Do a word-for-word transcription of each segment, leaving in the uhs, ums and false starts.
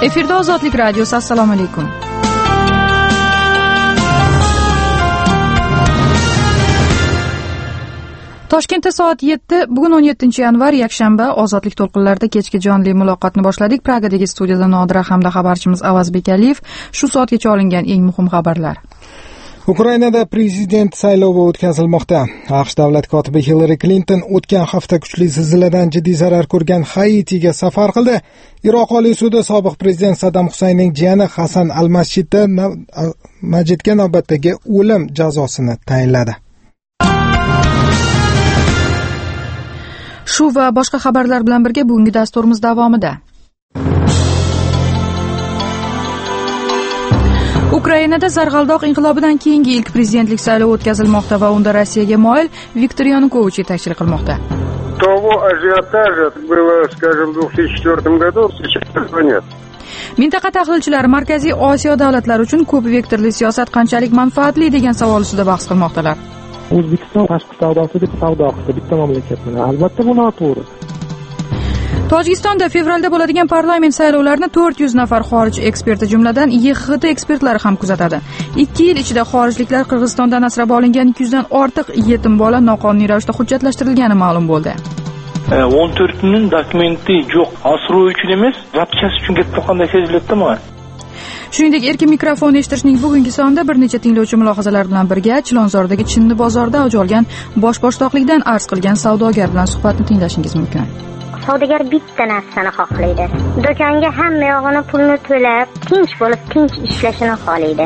Efirda Ozodlik radiosi. Assalomu alaykum. Toshkentda soat yetti, bugun o'n yettinchi yanvar, yakshanba, Ozodlik to'lqinlarida kechki jonli muloqotni boshladik. Pragadagi studiyada Nodira hamda xabarchimiz Avazbek Aliyev. Shu soatgacha olingan eng muhim xabarlar. Ukrainada prezident saylovi o'tkazilmoqda. AQSh davlat kotibi Hillary Clinton o'tgan hafta kuchli zilziladan jiddiy zarar ko'rgan Haitiga safar qildi. Iroq Oliy sudi sobiq prezident Saddam Husaynning jiyani Hasan al-Masjidda Majidga navbatdagi o'lim jazosini tayinladi. Shu va boshqa xabarlar bilan birga bugungi dasturimiz davomida. Ukrainada Zarg'aldoq inqilobidan keyingi ilk prezidentlik saylovi o'tkazilmoqda va unda Rossiyaga moyil Viktor Yanukovich yetakchilik qilmoqda. Того ажиотажа было, скажем, в две тысячи четвёртом году, сейчас нет. Mintaqa tahlilchilari Markaziy Osiyo davlatlari uchun ko'p vektorli siyosat qanchalik manfaatli degan savol ustida bahs qilmoqdalar. O'zbekiston tashqi savdosi deb savdo qildi bitta mamlakat bilan. Albatta bu noto'g'ri. Tojikistonda fevralda bo'ladigan parlament saylovlarini to'rt yuz nafar xorij eksperti, jumladan Y X T ekspertlari ham kuzatadi. ikki yil ichida xorijliklar Qirg'izistondan asrab olingan ikki yuzdan ortiq yetim bola noqonuniy ravishda hujjatlashtirilgani ma'lum bo'ldi. o'n to'rtining dokumenti yo'q, asrov uchun emas, rapchasi uchun ketib qolganda seziladimi? Shuningdek, erkin mikrofon eshitishning bugungi sonida bir necha tinglovchi mulohazalar bilan birga Chilonzordagi Chinni bozorda avj olgan bosh boshdoqlikdan arz qilgan savdogar bilan suhbatni tinglashingiz mumkin. Savdogar bitta narsani xohlaydi. Do'konga hamma yog'ini pulni to'lab, tinch bo'lib, tinch ishlashini xohlaydi.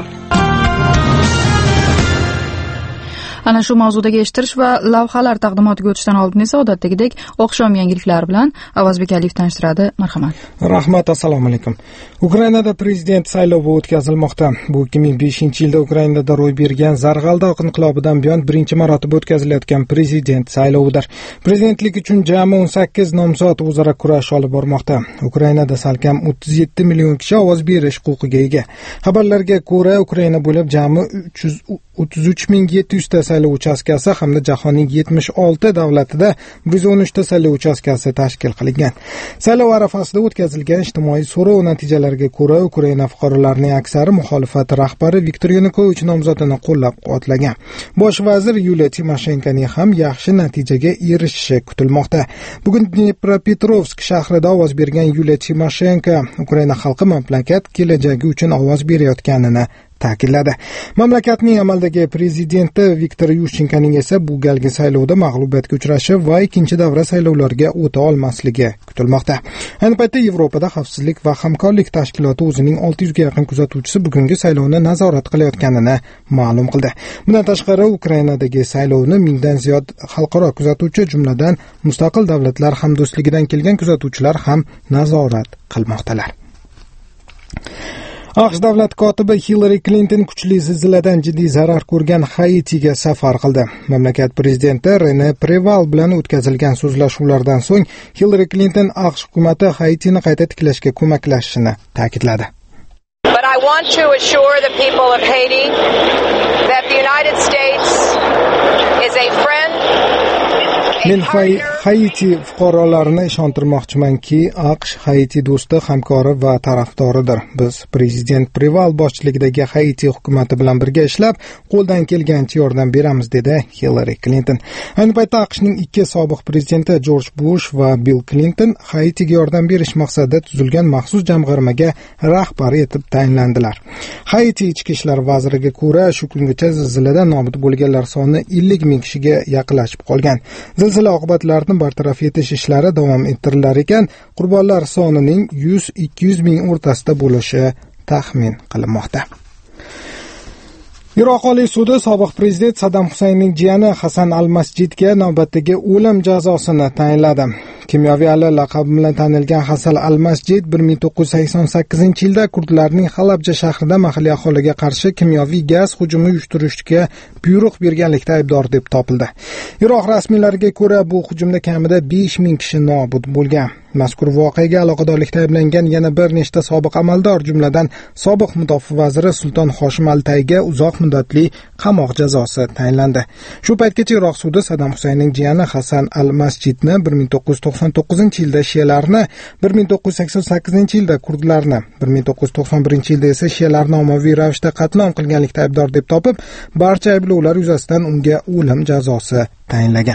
Ana shu mavzudagi eshittirish va lavhalar taqdimotiga o'tishdan oldin esa odatdagidek oqshom yangiliklari bilan Avazbek Aliyev tanishtiradi. Marhamat. Rahmat, assalomu alaykum. Ukrainada prezident saylovi o'tkazilmoqda. Bu ikki ming beshinchi yilda Ukrainada ro'y bergan Zarg'aldoq inqilobidan buyon birinchi marotaba o'tkazilayotgan prezident saylovidir. Prezidentlik uchun jami o'n sakkiz nomzod o'zaro kurash olib bormoqda. Ukrainada salkam o'ttiz yetti million kishi ovoz berish huquqiga ega. Xabarlarga ko'ra, Ukraina bo'ylab jami uch yuz o'ttiz uch ming yetti yuz ta saylov uchastkasi hamda jahonning yetmish olti davlatida bir yuz o'n uch ta saylov uchastkasi tashkil qilingan. Saylov arafasida o'tkazilgan ijtimoiy so'rov natijalariga ko'ra, Ukraina fuqarolarining aksari muxolifat rahbari Viktor Yanukovich nomzodini qo'llab-quvvatlagan. Bosh vazir Yuliya Timoshenkoning ham yaxshi natijaga erishishi kutilmoqda. Bugun Dnepropetrovsk shahrida ovoz bergan Yuliya Timoshenko Ukraina xalqi mamlakat kelajagi uchun ovoz berayotganini ta'kidladi. Mamlakatning amaldagi prezidenti Viktor Yushchenkoning esa bu galgi saylovda mag'lubiyatga uchrashi va ikkinchi davra saylovlariga o'ta olmasligi kutilmoqda. Ayni paytda Yevropada xavfsizlik va hamkorlik tashkiloti o'zining olti yuzga yaqin kuzatuvchisi bugungi saylovni nazorat qilayotganini ma'lum qildi. Bundan tashqari Ukrainadagi saylovni mingdan ziyod xalqaro kuzatuvchi, jumladan mustaqil davlatlar hamdo'stligidan kelgan kuzatuvchilar ham nazorat qilmoqdalar. AQSh davlat kotibi Hillary Clinton kuchli zilziladan jiddiy zarar ko'rgan Haitiga safar qildi. Mamlakat prezidenti Rene Preval bilan o'tkazilgan so'zlashuvlardan so'ng Hillary Clinton AQSh hukumati Haitini qayta tiklashga ko'maklashishini ta'kidladi. But I want to assure the people of Haiti that the United States is a friend. Men Haiti fuqarolarini ishontirmoqchimanki, AQSh Haiti do'sti, hamkori va tarafdoridir. Biz prezident Preval boshchiligidagi Haiti hukumati bilan birga ishlab, qo'ldan kelgancha yordam beramiz, dedi Hillary Clinton. Ayni paytda AQShning ikki sobiq prezidenti George Bush va Bill Clinton Haitiga yordam berish maqsadida tuzilgan maxsus jamg'armaga rahbar etib tayinlandilar. Haiti ichki ishlar vaziriga ko'ra, shu kungacha zilzilada nobud bo'lganlar soni ellik ming kishiga yaqinlashib qolgan. Zilzila oqibatlarini bartaraf etish ishlari davom ettirilar ekan, qurbonlar sonining yuz ikki yuz ming o'rtasida bo'lishi taxmin qilinmoqda. Iroq Oliy sudi sobiq prezident Saddam Husaynning jiyani Hasan al-Masjidga navbatdagi o'lim jazosini tayinladi. Kimyoviy Ali laqabi bilan tanilgan Hasan al-Masjid bir ming to'qqiz yuz sakson sakkizinchi yilda kurdlarning Halabja shahrida mahalliy aholiga qarshi kimyoviy gaz hujumi uyushtirishga buyruq berganlikda aybdor deb topildi. Iroq rasmiylariga ko'ra, bu hujumda kamida besh ming kishi nobud bo'lgan. Mazkur voqeaga aloqadorlikda ayblangan yana bir nechta sobiq amaldor, jumladan sobiq mudofaa vaziri Sulton Hoshim Altayga uzoq muddatli qamoq jazosi tayinlandi. Shu paytgacha Iroq sudi Saddam Husaynning jiyani Hasan al-Masjidni bir ming to'qqiz yuz to'qson to'qqizinchi yilda shialarni, bir ming to'qqiz yuz sakson sakkizinchi yilda kurdlarni, bir ming to'qqiz yuz to'qson birinchi yilda esa shialarni ommaviy ravishda qatl qilganlikda aybdor deb topib, barcha ayblovlar yuzasidan unga o'lim jazosi tayinlagan.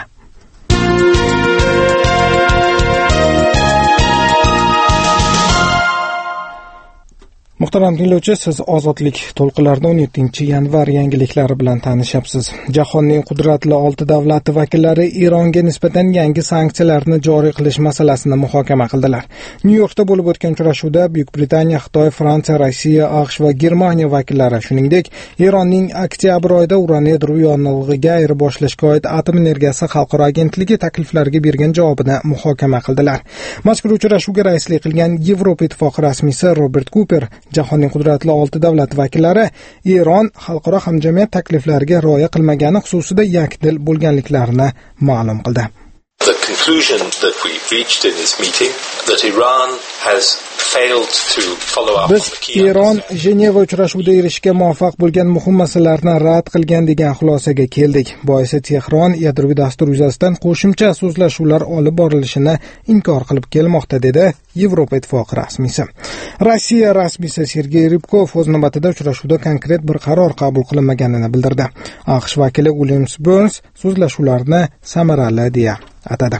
Muhtaram tinglovchi, siz Ozodlik to'lqinlarida o'n yettinchi yanvar yangiliklari bilan tanishyapsiz. Jahonning qudratli olti davlati vakillari Eronga nisbatan yangi sanksiyalarni joriy qilish masalasini muhokama qildilar. Nyu-Yorkda bo'lib o'tgan uchrashuvda Buyuk Britaniya, Xitoy, Fransiya, Rossiya, AQSh va Germaniya vakillari, shuningdek, Eronning oktyabr oyida uran yadro yonilg'iga ayirboshlashga oid atom energiyasi xalqaro agentligi takliflariga bergan javobini muhokama qildilar. Mazkur uchrashuvga raislik qilgan Yevropa Ittifoqi rasmiysi Robert Kuper jahonning qudratli olti davlat vakillari Eron xalqaro hamjamiyat takliflariga rioya qilmagani xususida yakdil bo'lganliklarini ma'lum qildi. The conclusion that we reached in this meeting that Iran has failed to follow up Biz Eron Jeneva uchrashuvida erishishga muvaffaq bo'lgan muhim masalalarni rad qilgan degan xulosaga keldik. Boisi Tehron yadroviy dastur yuzasidan qo'shimcha so'zlashuvlar olib borilishini inkor qilib kelmoqda, dedi Yevropa Ittifoqi rasmiysi. Rossiya rasmiysi Sergey Rybkov o'z navbatida uchrashuvda konkret bir qaror qabul qilinmaganini bildirdi. AQSh vakili William Burns so'zlashuvlarni samarali deya atadi.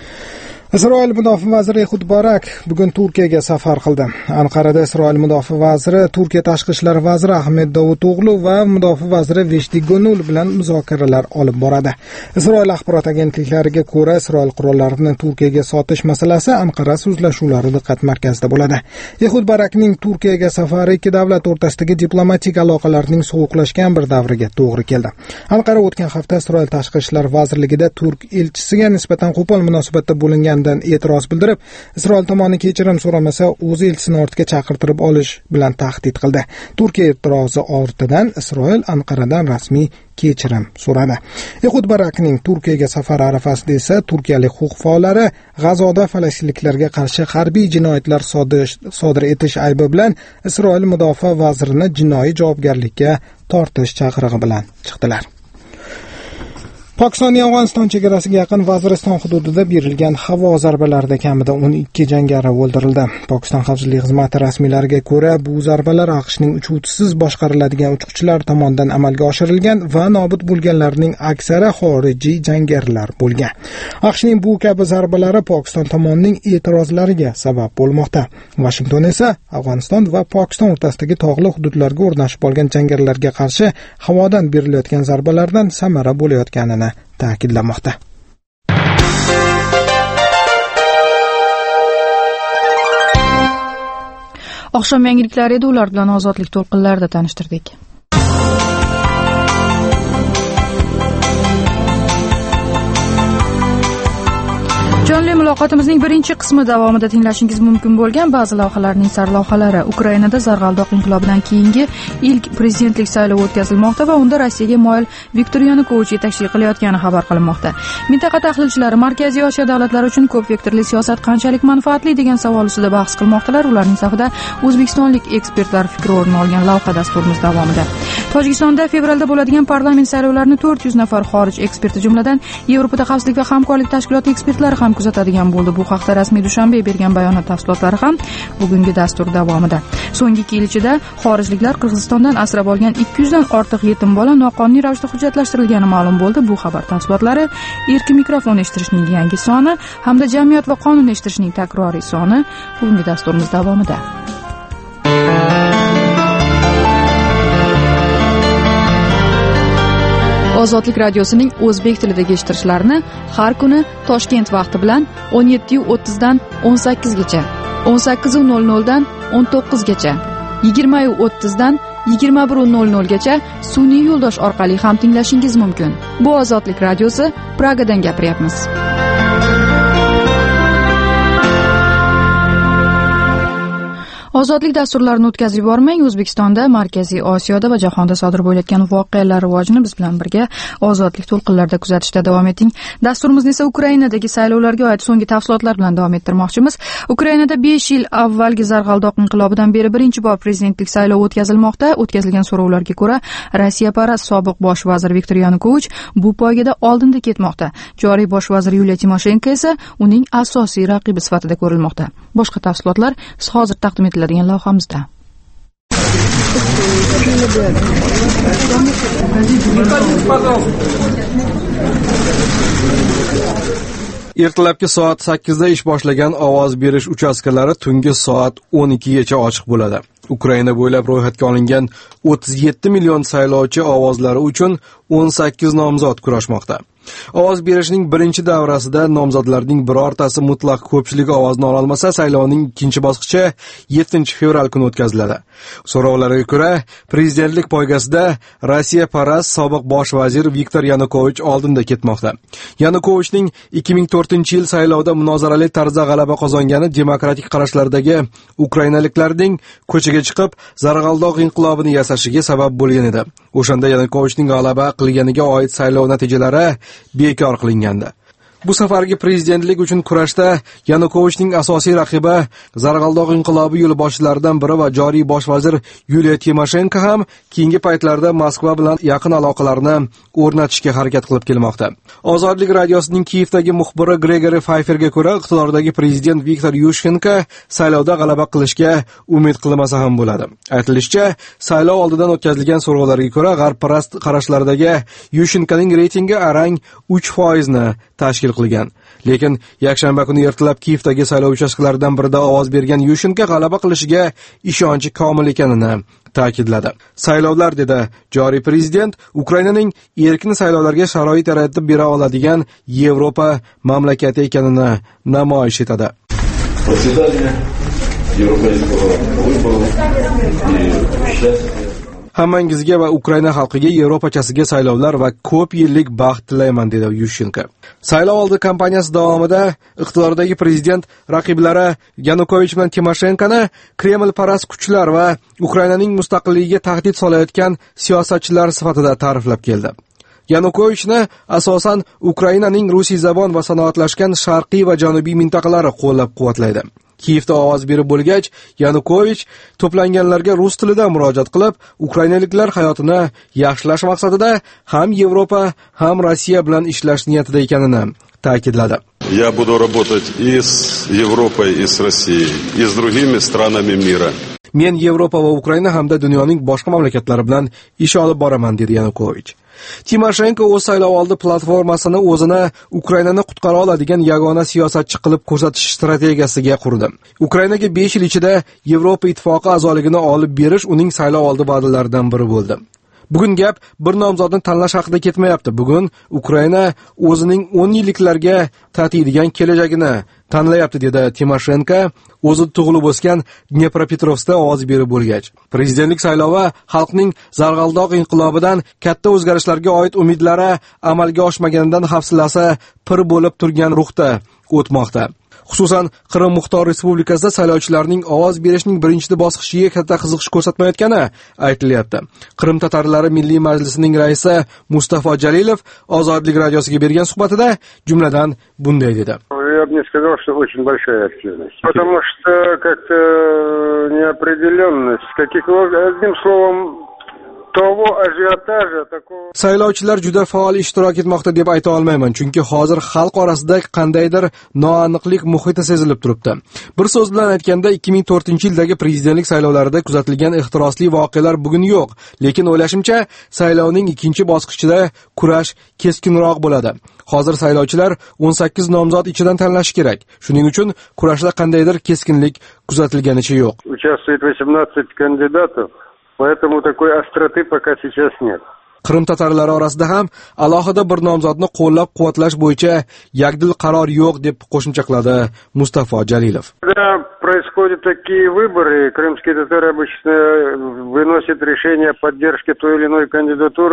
Isroil mudofaa vaziri Ehud Barak bugun Turkiyaga safar qildi. Anqarada Isroil mudofaa vaziri Turkiya tashqi ishlar vaziri Ahmed Davutog'lu va mudofaa vaziri Veshti Gonul bilan muzokaralar olib boradi. Isroil axborot agentliklariga ko'ra, Isroil qurollarini Turkiyaga sotish masalasi Anqara so'zlashuvlari diqqat markazida bo'ladi. Ehud Barakning Turkiyaga safari ikki davlat o'rtasidagi diplomatik aloqalarning sovuqlashgan bir davriga to'g'ri keldi. Anqara o'tgan hafta Isroil tashqi ishlar vazirligida turk elchisiga nisbatan qo'pol munosabatda bo'lingan e'tiroz bildirib, Isroil tomoni kechirim so'ramasa o'z elchisini ortga chaqirtirib olish bilan tahdid qildi. Turkiya e'tirozi ortidan Isroil Anqaradan rasmiy kechirim so'radi. Ehud Barakning Turkiyaga safari arafasida esa turkiyalik huquq faollari G'azoda falastinliklarga qarshi harbiy jinoyatlar sodir etish aybi bilan Isroil mudofaa vazirini jinoiy javobgarlikka tortish chaqirig'i bilan chiqdilar. Pokistonning Afg'oniston chegarasiga yaqin Vaziriston hududida berilgan havo zarbalarida kamida o'n ikki jangari o'ldirildi. Pokiston xavfsizlik xizmati rasmiylariga ko'ra, bu zarbalar AQShning uchuvchisiz boshqariladigan uchuvchilar tomonidan amalga oshirilgan va nobud bo'lganlarning aksari xorijiy jangarilar bo'lgan. AQShning bu kabi zarbalari Pokiston tomonining e'tirozlariga sabab bo'lmoqda. Washington esa Afg'oniston va Pokiston o'rtasidagi tog'li hududlarga o'rnashib olgan jangarilarga qarshi havodan berilayotgan zarbalardan samara bo'layotganini ta'kidlamoqda. Oqshom yangiliklari edi, ular bilan Ozodlik to'lqinlarida tanishtirdik. Jonli muloqotimizning birinchi qismi davomida tinglashingiz mumkin bo'lgan ba'zi lavhalarning sarlavhalari. Ukrainada Zarg'aldoq inqilobidan keyingi ilk prezidentlik saylovi o'tkazilmoqda va unda Rossiyaga moyil Viktor Yanukovich yetakchilik qilayotgani xabar qilinmoqda. Mintaqa tahlilchilari Markaziy Osiyo davlatlari uchun ko'p vektorli siyosat qanchalik manfaatli degan savol ustida bahs qilmoqdalar. Ularning safida o'zbekistonlik ekspertlar fikri o'rin olgan lavha dasturimiz davomida. Tojikistonda fevralda bo'ladigan parlament saylovlarini to'rt yuz nafar xorij eksperti, jumladan Yevropada xavfsizlik va hamkorlik tashkiloti ekspertlari ham kuzatadigan bo'ldi. Bu haqda rasmiy Dushanbe bergan bayonot tafsilotlari ham bugungi dastur davomida. So'nggi ikki yil ichida xorijliklar Qirg'izistondan asrab olgan ikki yuz dan ortiq yetim bola noqonuniy ravishda hujjatlashtirilgani ma'lum bo'ldi. Bu xabar tafsilotlari erkin mikrofon eshittirishning yangi soni hamda jamiyat va qonun eshittirishning takroriy soni bugungi dasturimiz davomida. Ozodlik radiosining o'zbek tilidagi eshittirishlarini har kuni Toshkent vaqti bilan o'n yetti o'ttiz dan o'n sakkiz gacha, o'n sakkiz nol nol dan o'n to'qqiz gacha, yigirma o'ttiz dan yigirma bir nol nol gacha sun'iy yo'ldosh orqali ham tinglashingiz mumkin. Bu Ozodlik radiosi, Pragadan gapiryapmiz. Ozodlik dasturlarini o'tkazib yubormang. O'zbekistonda, Markaziy Osiyoda va jahonda sodir bo'layotgan voqealar rivojini biz bilan birga Ozodlik to'lqinlarida kuzatishda davom eting. Dasturimizni esa Ukrainadagi saylovlarga oid so'nggi tafsilotlar bilan davom ettirmoqchimiz. Ukrainada besh yil avvalgi zarg'aldoq inqilobidan beri birinchi bor prezidentlik saylovi o'tkazilmoqda. O'tkazilgan so'rovlarga ko'ra, Rossiyaparast sobiq bosh vazir Viktor Yanukovich bu poygada oldinda ketmoqda. Joriy bosh vazir Yuliya Timoshenko esa uning asosiy raqibi sifatida ko'rilmoqda. Boshqa tafsilotlar siz hozir taqdim etiladigan lavhamizda. Ertalabki soat sakkizda ish boshlagan ovoz berish uchastkalari tungi soat o'n ikkigacha ochiq bo'ladi. Ukraina bo'ylab ro'yxatga olingan o'ttiz yetti million saylovchi ovozlari uchun o'n sakkiz nomzod kurashmoqda. Ovoz berishning birinchi davrasida nomzodlarning birortasi mutlaq ko'pchilik ovozni ola olmasa, saylovning ikkinchi bosqichi yettinchi fevral kuni o'tkaziladi. So'rovlarga ko'ra, prezidentlik poygasida Rossiya parast sobiq bosh vazir Viktor Yanukovich oldinda ketmoqda. Yanukovichning ikki ming to'rtinchi yil saylovida munozarali tarzda g'alaba qozongani demokratik qarashlardagi ukrainaliklarning ko'chaga chiqib, zarg'aldoq inqilobini yasashiga sabab bo'lgan edi. O'shanda Yanukovichning g'alaba qilganiga oid saylov natijalari bekor qilingandi. Bu safargi prezidentlik uchun kurashda Yanukovichning asosiy raqibi zarg'aldoq inqilobi yo'lboshchilaridan biri va joriy bosh vazir Yuliya Timoshenko ham keyingi paytlarda Moskva bilan yaqin aloqalarni o'rnatishga harakat qilib kelmoqda. Ozodlik radiosining Kiyevdagi muxbiri Gregory Pfeifferga ko'ra, iqtidordagi prezident Viktor Yushchenko saylovda g'alaba qilishga umid qilmasa ham bo'ladi. Aytilishicha, saylov oldidan o'tkazilgan so'rovlarga ko'ra, g'arbparast qarashlardagi Yushchenkoning reytingi arang uch foiz ni tashkil qilgan. Lekin yakshanba kuni ertalab Kiyevdagi saylov uchastkalaridan birida ovoz bergan Yushchenko g'alaba qilishiga ishonchi komil ekanini ta'kidladi. Saylovlar, dedi joriy prezident, Ukrainaning erkin saylovlarga sharoit yaratib bera oladigan Yevropa mamlakati ekanini namoyish etadi. Hammangizga va Ukraina xalqiga Yevropachasiga saylovlar va ko'p yillik baxt tilayman, dedi Yushchenko. Saylov oldi kampaniyasi davomida iqtidordagi prezident raqiblari Yanukovich bilan Timoshenkoni Kreml parast kuchlar va Ukrainaning mustaqilligiga tahdid solayotgan siyosatchilar sifatida ta'riflab keldi. Yanukovichni asosan Ukrainaning rusiy zabon va sanoatlashgan sharqiy va janubiy mintaqalari qo'llab-quvvatlaydi. Kiyevda ovoz berib bo'lgach, Yanukovich to'planganlarga rus tilida murojaat qilib, ukrainaliklar hayotini yaxshilash maqsadida ham Yevropa, ham Rossiya bilan ishlash niyatida ekanini ta'kidladi. Я буду работать и с Европой, и с Россией, и с другими странами мира. Men Yevropa va Ukraina hamda dunyoning boshqa mamlakatlari bilan ish olib boraman, dedi Yanukovich. Timoshenko o'z saylovoldi platformasini o'zini Ukrainani qutqara oladigan yagona siyosatchi qilib ko'rsatish strategiyasiga qurdi. Ukrainaga besh yil ichida Yevropa ittifoqi a'zoligini olib berish uning saylovoldi va'dalaridan biri bo'ldi. Bugun gap bir nomzodni tanlash haqida ketmayapti. Bugun Ukraina o'zining o'n yilliklarga tatiydigan kelajagini tanlayapti, dedi Timoshenko o'zi tug'ilib o'sgan Dnepropetrovskda ovoz berib bo'lgach. Prezidentlik saylovi xalqning zarg'aldoq inqilobidan katta o'zgarishlarga oid umidlari amalga oshmaganidan hafsalasi pir bo'lib turgan ruhda o'tmoqda. Xususan, Qrim Muxtor Respublikasida saylovchilarning ovoz berishning birinchi bosqichiga katta qiziqish ko'rsatmayotgani aytilyapti. Qrim tatarlari Milliy Majlisining raisi Mustafo Jalilov Ozodlik radiosiga bergan suhbatida jumladan bunday dedi. Я бы не сказал, что очень большая активность. Потому что как-то неопределенность. Каких, одним словом, того ажиотажа, такого... Saylovchilar juda faol ishtirok etmoqda deb ayta olmayman, chunki hozir xalq orasida qandaydir noaniqlik muhiti sezilib turibdi. Bir so'z bilan aytganda, ikki ming to'rtinchi yildagi prezidentlik saylovlarida kuzatilgan ehtirosli voqealar bugun yo'q, lekin o'ylashimcha, saylovning ikkinchi bosqichida kurash keskinroq bo'ladi. Hozir saylovchilar o'n sakkiz nomzod ichidan tanlashi kerak. Shuning uchun kurashda qandaydir keskinlik kuzatilganicha yo'q. Участвует восемнадцать кандидатов. Поэтому такой остроты пока сейчас нет. Qrim tatarlari orasida ham alohida bir nomzodni qo'llab-quvvatlash bo'yicha yagdil qaror yo'q, deb qo'shimcha qiladi Mustafo Jalilov. Когда происходят такие выборы, крымские татары обычно выносят решение о поддержке той или иной кандидатуры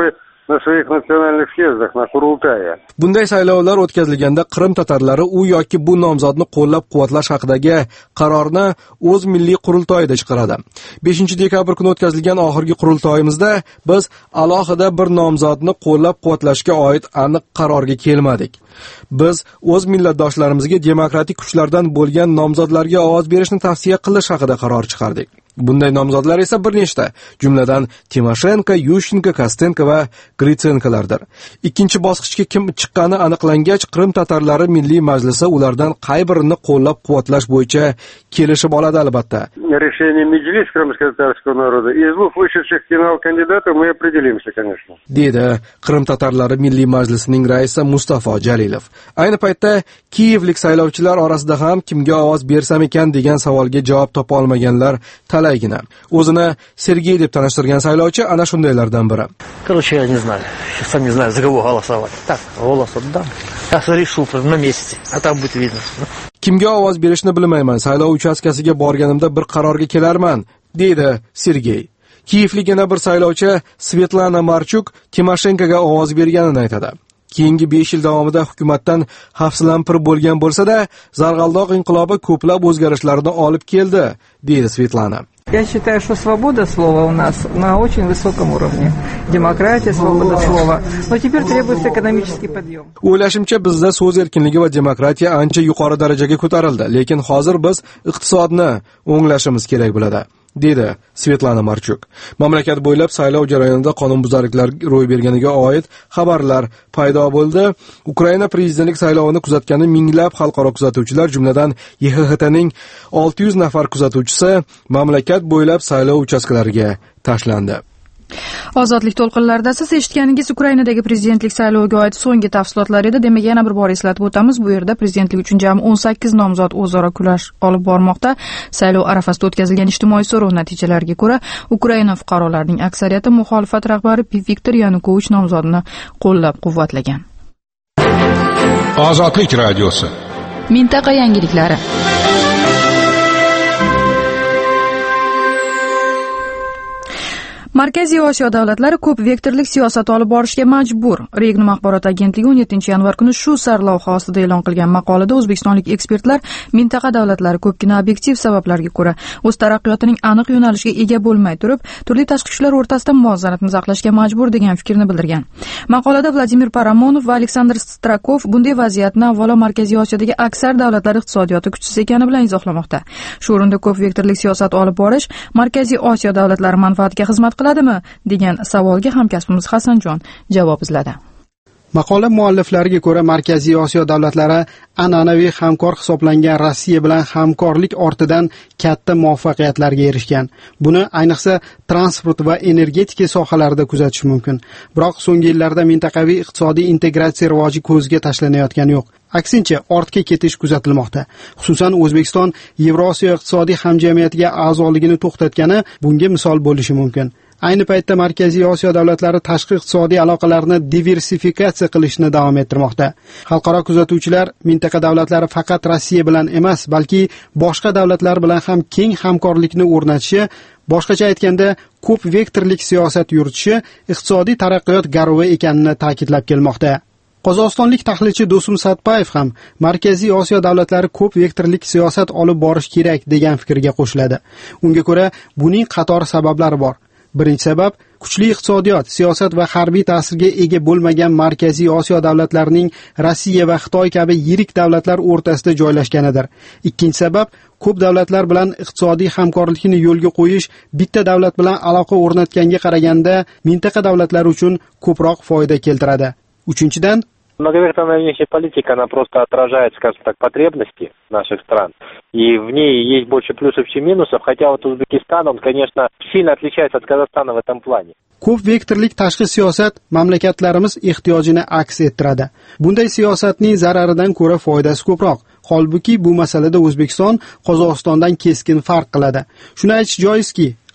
на своих национальных съездах, на Курултае. Bunday saylovlar o'tkazilganda Qrim tatarlari u yoki bu nomzodni qo'llab-quvvatlash haqidagi qarorni o'z milliy qurultoyida chiqaradi. beshinchi dekabr kuni o'tkazilgan oxirgi qurultoyimizda biz alohida bir nomzodni qo'llab-quvvatlashga oid aniq qarorga kelmadik. Biz o'z millatdoshlarimizga demokratik kuchlardan bo'lgan nomzodlarga ovoz berishni tavsiya qilish haqida qaror chiqardik. Bunday nomzodlar esa bir nechta, jumladan Timoshenko, Yushchenko, Kostenko va Gritsenkolardir. Ikkinchi bosqichga kim chiqqani aniqlangach, Qrim tatarlari milliy majlisi ulardan qay birini qo'llab-quvvatlash bo'yicha kelishib oladi albatta. Решение Меджлис крымско-татарского народа. Из двух вышедших в финал кандидатов мы определимся, конечно. Dedi Qrim tatarlari milliy majlisining raisi Mustafo Jalilov. Ayni paytda Kiyevlik saylovchilar orasida ham kimga ovoz bersam ekan degan savolga javob topa olmaganlar talaygina. O'zini Sergey deb tanishtirgan saylovchi ana shundaylardan biri. Короче, я не знаю. Я сам не знаю, за кого голосовать. Так, голос отдам. Я решил на месте, а там будет видно. Kimga ovoz berishni bilmayman. Saylov uchastkasiga borganimda bir qarorga kelarman, dedi Sergey. Kiyevlik yana bir saylovchi Svetlana Marchuk Timoshenkoga ovoz berganini aytadi. Keyingi besh yil davomida hukumatdan xavfsizlanib bo'lgan bo'lsa-da, Zarg'aldoq inqilobi ko'plab o'zgarishlarni olib keldi, dedi Svetlana. Я считаю, что свобода слова у нас на очень высоком уровне. Демократия, свобода слова. Но теперь требуется экономический подъем. O'ylashimcha bizda so'z erkinligi va demokratiya ancha yuqori darajaga ko'tarildi, lekin hozir biz iqtisodni o'nglashimiz kerak bo'ladi, dedi Svetlana Marchuk. Mamlakat bo'ylab saylov jarayonida qonunbuzarliklar ro'y berganiga oid xabarlar paydo bo'ldi. Ukraina prezidentlik saylovini kuzatgan minglab xalqaro kuzatuvchilar, jumladan Y X X T'ning olti yuz nafar kuzatuvchisi mamlakat bo'ylab saylov uchastkalariga tashlandi. Ozodlik to'lqinlarida siz eshitganingiz Ukrainadagi prezidentlik sayloviga oid so'nggi tafsilotlar edi. Demak, yana bir bor eslatib o'tamiz. Bu yerda prezidentlik uchun jami o'n sakkiz nomzod o'zaro kurash olib bormoqda. Saylov arafasida o'tkazilgan ijtimoiy so'rov natijalariga ko'ra, Ukraina fuqarolarining aksariyati muxolifat rahbari Viktor Yanukovich nomzodini qo'llab-quvvatlagan. Ozodlik radiosi. Mintaqa yangiliklari. Markaziy Osiyo davlatlari ko'p vektorlik siyosat olib borishga majbur. Regn axborot agentligi o'n yettinchi yanvar kuni shu sarlavha ostida e'lon qilgan maqolada o'zbekistonlik ekspertlar mintaqa davlatlari ko'pgina obyektiv sabablarga ko'ra o'z taraqqiyotining aniq yo'nalishiga ega bo'lmay turib, turli tashqi kuchlar o'rtasida muvozanatni saqlashga majbur degan fikrni bildirgan. Maqolada Vladimir Paramonov va Aleksandr Strakov bunday vaziyatni avvalo Markaziy Osiyodagi aksar davlatlar iqtisodiyoti kuchsiz ekani bilan izohlamoqda. Shu o'rinda ko'p vektorlik siyosat olib borish Markaziy Osiyo davlatlari manfaatiga xizmat qiladimi degan savolga hamkasbimiz Hasanjon javob izladi. Maqola mualliflariga ko'ra, Markaziy Osiyo davlatlari an'anaviy hamkor hisoblangan Rossiya bilan hamkorlik ortidan katta muvaffaqiyatlarga erishgan. Buni ayniqsa transport va energetika sohalarida kuzatish mumkin. Biroq so'nggi yillarda mintaqaviy iqtisodiy integratsiya rivoji ko'zga tashlanayotgani yo'q. Aksincha, ortga ketish kuzatilmoqda. Xususan, O'zbekiston Yevrosiyo iqtisodiy hamjamiyatiga a'zoligini to'xtatgani bunga misol bo'lishi mumkin. Ayni paytda Markaziy Osiyo davlatlari tashqi iqtisodiy aloqalarni diversifikatsiya qilishni davom ettirmoqda. Xalqaro kuzatuvchilar mintaqa davlatlari faqat Rossiya bilan emas, balki boshqa davlatlar bilan ham keng hamkorlikni o'rnatishi, boshqacha aytganda, ko'p vektorlik siyosat yuritishi iqtisodiy taraqqiyot garovi ekanini ta'kidlab kelmoqda. Qozog'istonlik tahlilchi Do'stum Satpayev ham Markaziy Osiyo davlatlari ko'p vektorlik siyosat olib borish kerak degan fikrga qo'shiladi. Unga ko'ra, buning qator sabablari bor. Birinchi sabab, kuchli iqtisodiyot, siyosat va harbiy ta'sirga ega bo'lmagan Markaziy Osiyo davlatlarining Rossiya va Xitoy kabi yirik davlatlar o'rtasida joylashganidir. Ikkinchi sabab, ko'p davlatlar bilan iqtisodiy hamkorlikni yo'lga qo'yish bitta davlat bilan aloqa o'rnatganga qaraganda mintaqa davlatlari uchun ko'proq foyda keltiradi. Uchinchidan, многовекторная внешняя политика, она просто отражает, скажем так, потребности наших стран. И в ней есть больше плюсов, чем минусов, хотя вот Узбекистан, он, конечно, сильно отличается от Казахстана в этом плане. Ko'p vektorlik tashqi siyosat mamlakatlarimiz ehtiyojini aks ettiradi. Bunday siyosatning zararidan ko'ra foydasi ko'proq. Holbuki bu masalada O'zbekiston Qozog'istondan keskin farq qiladi. Shuni aytish joizki,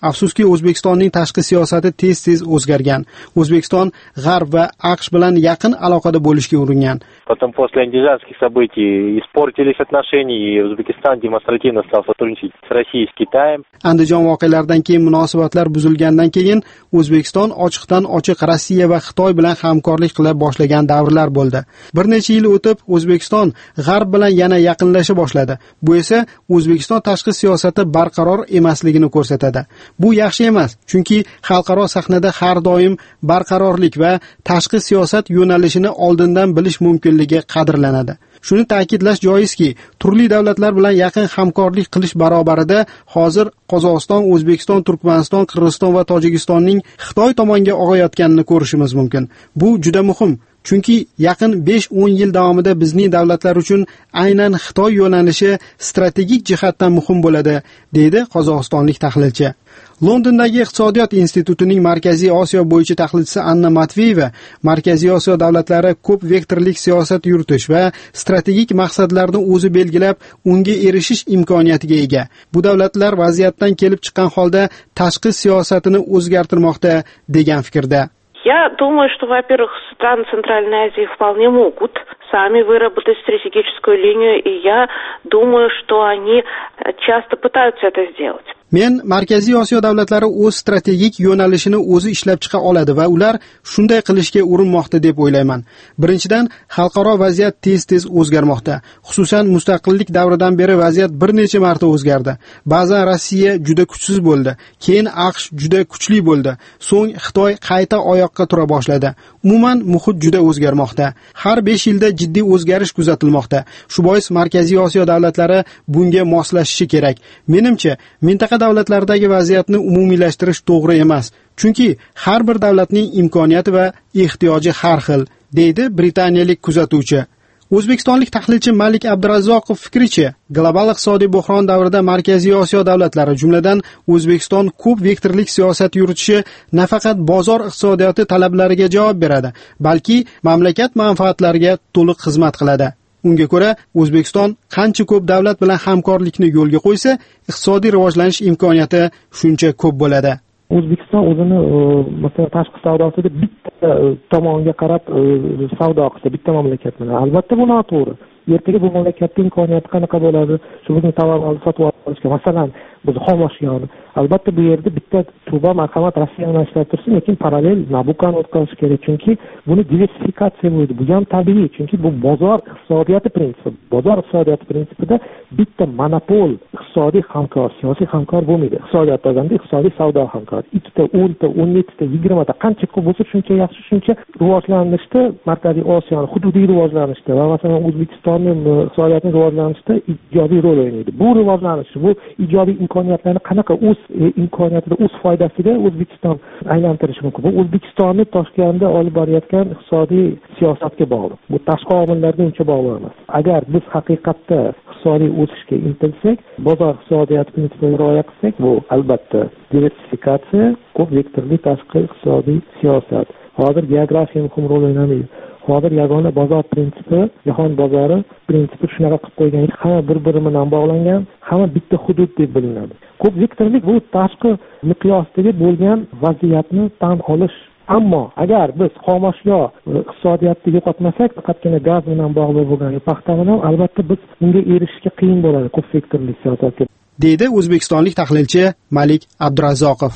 Afsuski, O'zbekistonning tashqi siyosati tez-tez o'zgargan. O'zbekiston G'arb va AQSh bilan yaqin aloqada bo'lishga uringan. Потом после андижанских событий испортились отношения, и Узбекистан демонстративно стал сотрудничать с Россией, с Китаем. Andijon voqealaridan keyin munosabatlar buzilgandan keyin O'zbekiston ochiqdan ochiq Rossiya va Xitoy bilan hamkorlik qila boshlagan davrlar bo'ldi. Bir necha yil o'tib O'zbekiston G'arb bilan yana yaqinlasha boshladi. Bu esa O'zbekiston tashqi siyosati barqaror emasligini ko'rsatadi. Bu yaxshi emas, chunki xalqaro sahnada har doim barqarorlik va tashqi siyosat yo'nalishini oldindan bilish mumkinligi qadrlanadi. Shuni ta'kidlash joizki, turli davlatlar bilan yaqin hamkorlik qilish barobarida hozir Qozog'iston, O'zbekiston, Turkmaniston, Qirg'iziston va Tojikistonning Xitoy tomonga og'ayotganini ko'rishimiz mumkin. Bu juda muhim. Chunki yaqin besh o'n yil davomida bizning davlatlar uchun aynan Xitoy yo'nalishi strategik jihatdan muhim bo'ladi, deydi qozog'istonlik tahlilchi. Londondagi Iqtisodiyot institutining Markaziy Osiyo bo'yicha tahlilchisi Anna Matveyeva Markaziy Osiyo davlatlari ko'p vektorlik siyosat yuritish va strategik maqsadlarni o'zi belgilab, unga erishish imkoniyatiga ega. Bu davlatlar vaziyatdan kelib chiqqan holda tashqi siyosatini o'zgartirmoqda degan fikrda. Я думаю, что, во-первых, страны Центральной Азии вполне могут сами выработать стратегическую линию, и я думаю, что они часто пытаются это сделать. Men Markaziy Osiyo davlatlari o'z strategik yo'nalishini o'zi ishlab chiqa oladi va ular shunday qilishga urinmoqda deb o'ylayman. Birinchidan, xalqaro vaziyat tez-tez o'zgarmoqda. Xususan, mustaqillik davridan beri vaziyat bir necha marta o'zgardi. Ba'zan Rossiya juda kuchsiz bo'ldi, keyin AQSh juda kuchli bo'ldi, so'ng Xitoy qayta oyoqqa tura boshladi. Umuman muhit juda o'zgarmoqda. Har besh yilda jiddiy o'zgarish kuzatilmoqda. Shu bois Markaziy Osiyo davlatlari bunga moslashishi kerak. Menimcha, mintaqa davlatlardagi vaziyatni umumiylashtirish to'g'ri emas, chunki har bir davlatning imkoniyati va ehtiyoji har xil, deydi britaniyalik kuzatuvchi. O'zbekistonlik tahlilchi Malik Abdurazzoqov fikricha, global iqtisodiy bo'hron davrida Markaziy Osiyo davlatlari, jumladan O'zbekiston ko'p vektorlik siyosat yuritishi nafaqat bozor iqtisodiyoti talablariga javob beradi, balki mamlakat manfaatlariga to'liq xizmat qiladi. Unga ko'ra, O'zbekiston qancha ko'p davlat bilan hamkorlikni yo'lga qo'ysa, iqtisodiy rivojlanish imkoniyati shuncha ko'p bo'ladi. O'zbekiston o'zini masalan tashqi savdosida bitta tomonga qarab savdo qilsa, bitta mamlakat bilan, albatta bu noto'g'ri. Ertaga bu mamlakatning imkoniyati qanaqa bo'ladi? Shu bizning tovarlarni sotib olishga, masalan, biz xomashyoni, albatta bu yerda bitta tuba marhamat Rossiyani ishlab tursin, lekin parallel Nabukani o'tkazish kerak, chunki buni diversifikatsiya bo'ladi. Bu ham tabiiy, chunki bu bozor iqtisodiyoti prinsipi. Bozor iqtisodiyoti prinsipida bitta monopol iqtisodiy hamkor, siyosiy hamkor bo'lmaydi. Iqtisodiyot deganda iqtisodiy savdo hamkor. ikkita, o'nta, o'n yettita, yigirmata qancha ko'p bo'lsa, shuncha yaxshi, shuncha rivojlanishda, Markaziy Osiyoning hududiy rivojlanishda va masalan O'zbekiston iqtisodiyotning rivojlanishida ijobiy rol o'ynaydi. Bu rivojlanish, bu ijobiy imkoniyatlarni qanaqa o'z imkoniyatida, o'z foydasiga O'zbekiston aylantirishi mumkin. Bu O'zbekistonni Toshkentda olib borayotgan iqtisodiy siyosatga bog'liq. Bu tashqi omillarga uncha bog'liq emas. Agar biz haqiqatda iqtisodiy o'sishga intilsak, bozor iqtisodiyoti prinsipiga rioya qilsak, bu albatta diversifikatsiya, ko'p vektorli tashqi iqtisodiy siyosat. Hozir geografiya muhim rol o'ynamaydi. Hozir yagona bozor prinsipi, jahon bozori prinsipi shunaqa qilib qo'yganki, hamma bir-biri bilan bog'langan, hamma bitta hudud deb bilinadi. Ko'p vektorlik bu tashqi miqyosdagi bo'lgan vaziyatni tan olish. Ammo agar biz xomashyo iqtisodiyotni yo'qotmasak, faqatgina gaz bilan bog'liq bo'lgan paxta bilan, albatta biz bunga erishishga qiyin bo'ladi ko'p vektorli siyosatga, deydi o'zbekistonlik tahlilchi Malik Abdurazzoqov.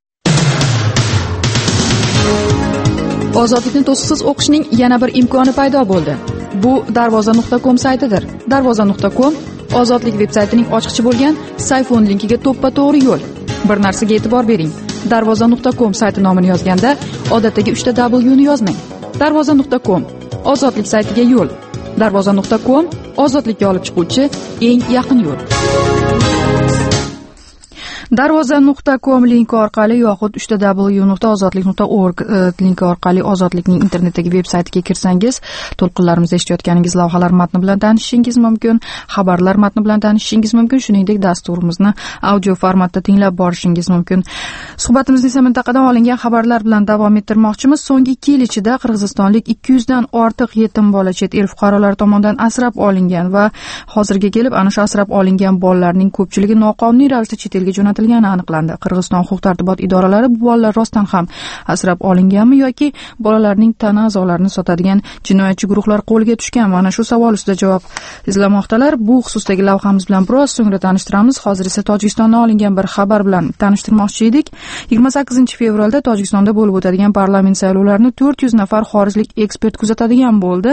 Ozodlikni to'siqsiz o'qishning yana bir imkoni paydo bo'ldi. Bu darvoza nuqta com saytidir. darvoza nuqta com Ozodlik veb-saytining ochiqchi bo'lgan Sayfon linkiga to'ppa-to'g'ri yo'l. Bir narsaga e'tibor bering. darvoza nuqta com sayti nomini yozganda odatdagi uchta W ni yozmang. darvoza nuqta com Ozodlik saytiga yo'l. darvoza nuqta com ozodlikka olib chiquvchi eng yaqin yo'l. darvoza nuqta com linki orqali yoxud uchta w nuqta ozodlik nuqta org linki orqali Ozodlikning internetdagi veb-saytiga kirsangiz, to'lqinlarimizda eshitayotganingiz lavhalar matni bilan tanishishingiz mumkin, xabarlar matni bilan tanishishingiz mumkin, shuningdek dasturimizni audio formatda tinglab borishingiz mumkin. Suhbatimizni esa mintaqadan olingan xabarlar bilan davom ettirmoqchimiz. So'nggi ikki yil ichida qirg'izistonlik ikki yuz dan ortiq yetim bola chet el fuqarolari tomonidan asrab olingan va hozirga kelib ana shu asrab olingan bolalarning ko'pchiligi noqonuniy ravishda chet elga jo'natilgan jo'natilgani aniqlandi. Qirg'iziston huquq-tartibot idoralari bu bolalar rostdan ham asrab olinganmi yoki bolalarning tana a'zolarini sotadigan jinoyatchi guruhlar qo'lga tushgan? Mana shu savol ustida javob izlamoqdalar. Bu xususdagi lavhamiz bilan biroz so'ngra tanishtiramiz. Hozir esa Tojikistondan olingan bir xabar bilan tanishtirmoqchi edik. yigirma sakkizinchi fevralda Tojikistonda bo'lib o'tadigan parlament saylovlarini to'rt yuz nafar xorijlik ekspert kuzatadigan bo'ldi.